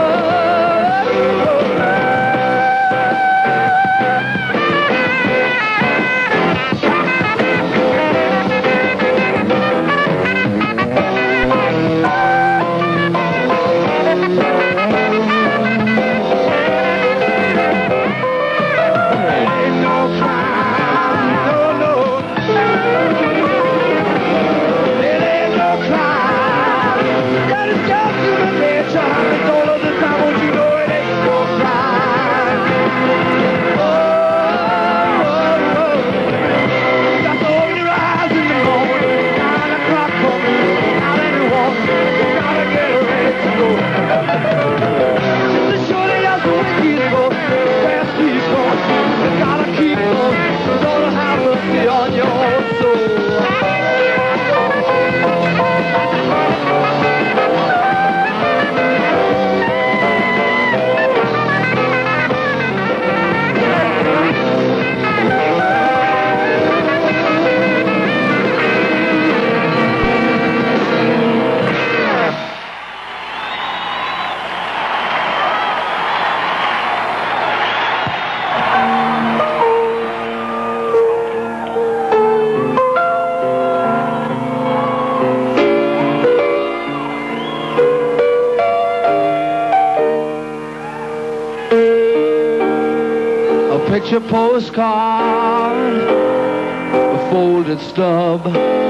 picture postcard, a folded stub,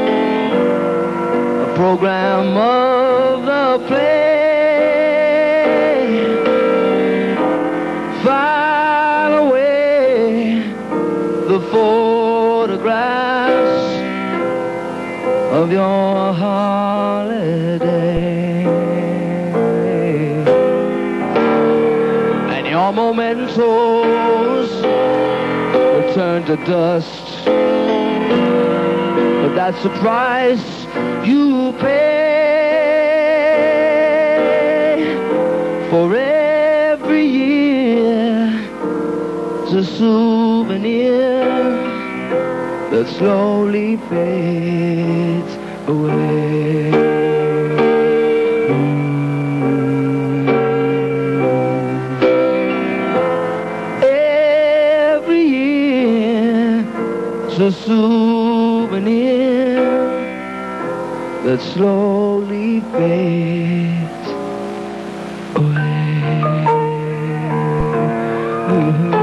a program of the play. File away the photographs of your holiday and your mementos turn to dust, but that's the price you pay for every year. It's a souvenir that slowly fades away. It's a souvenir that slowly fades away.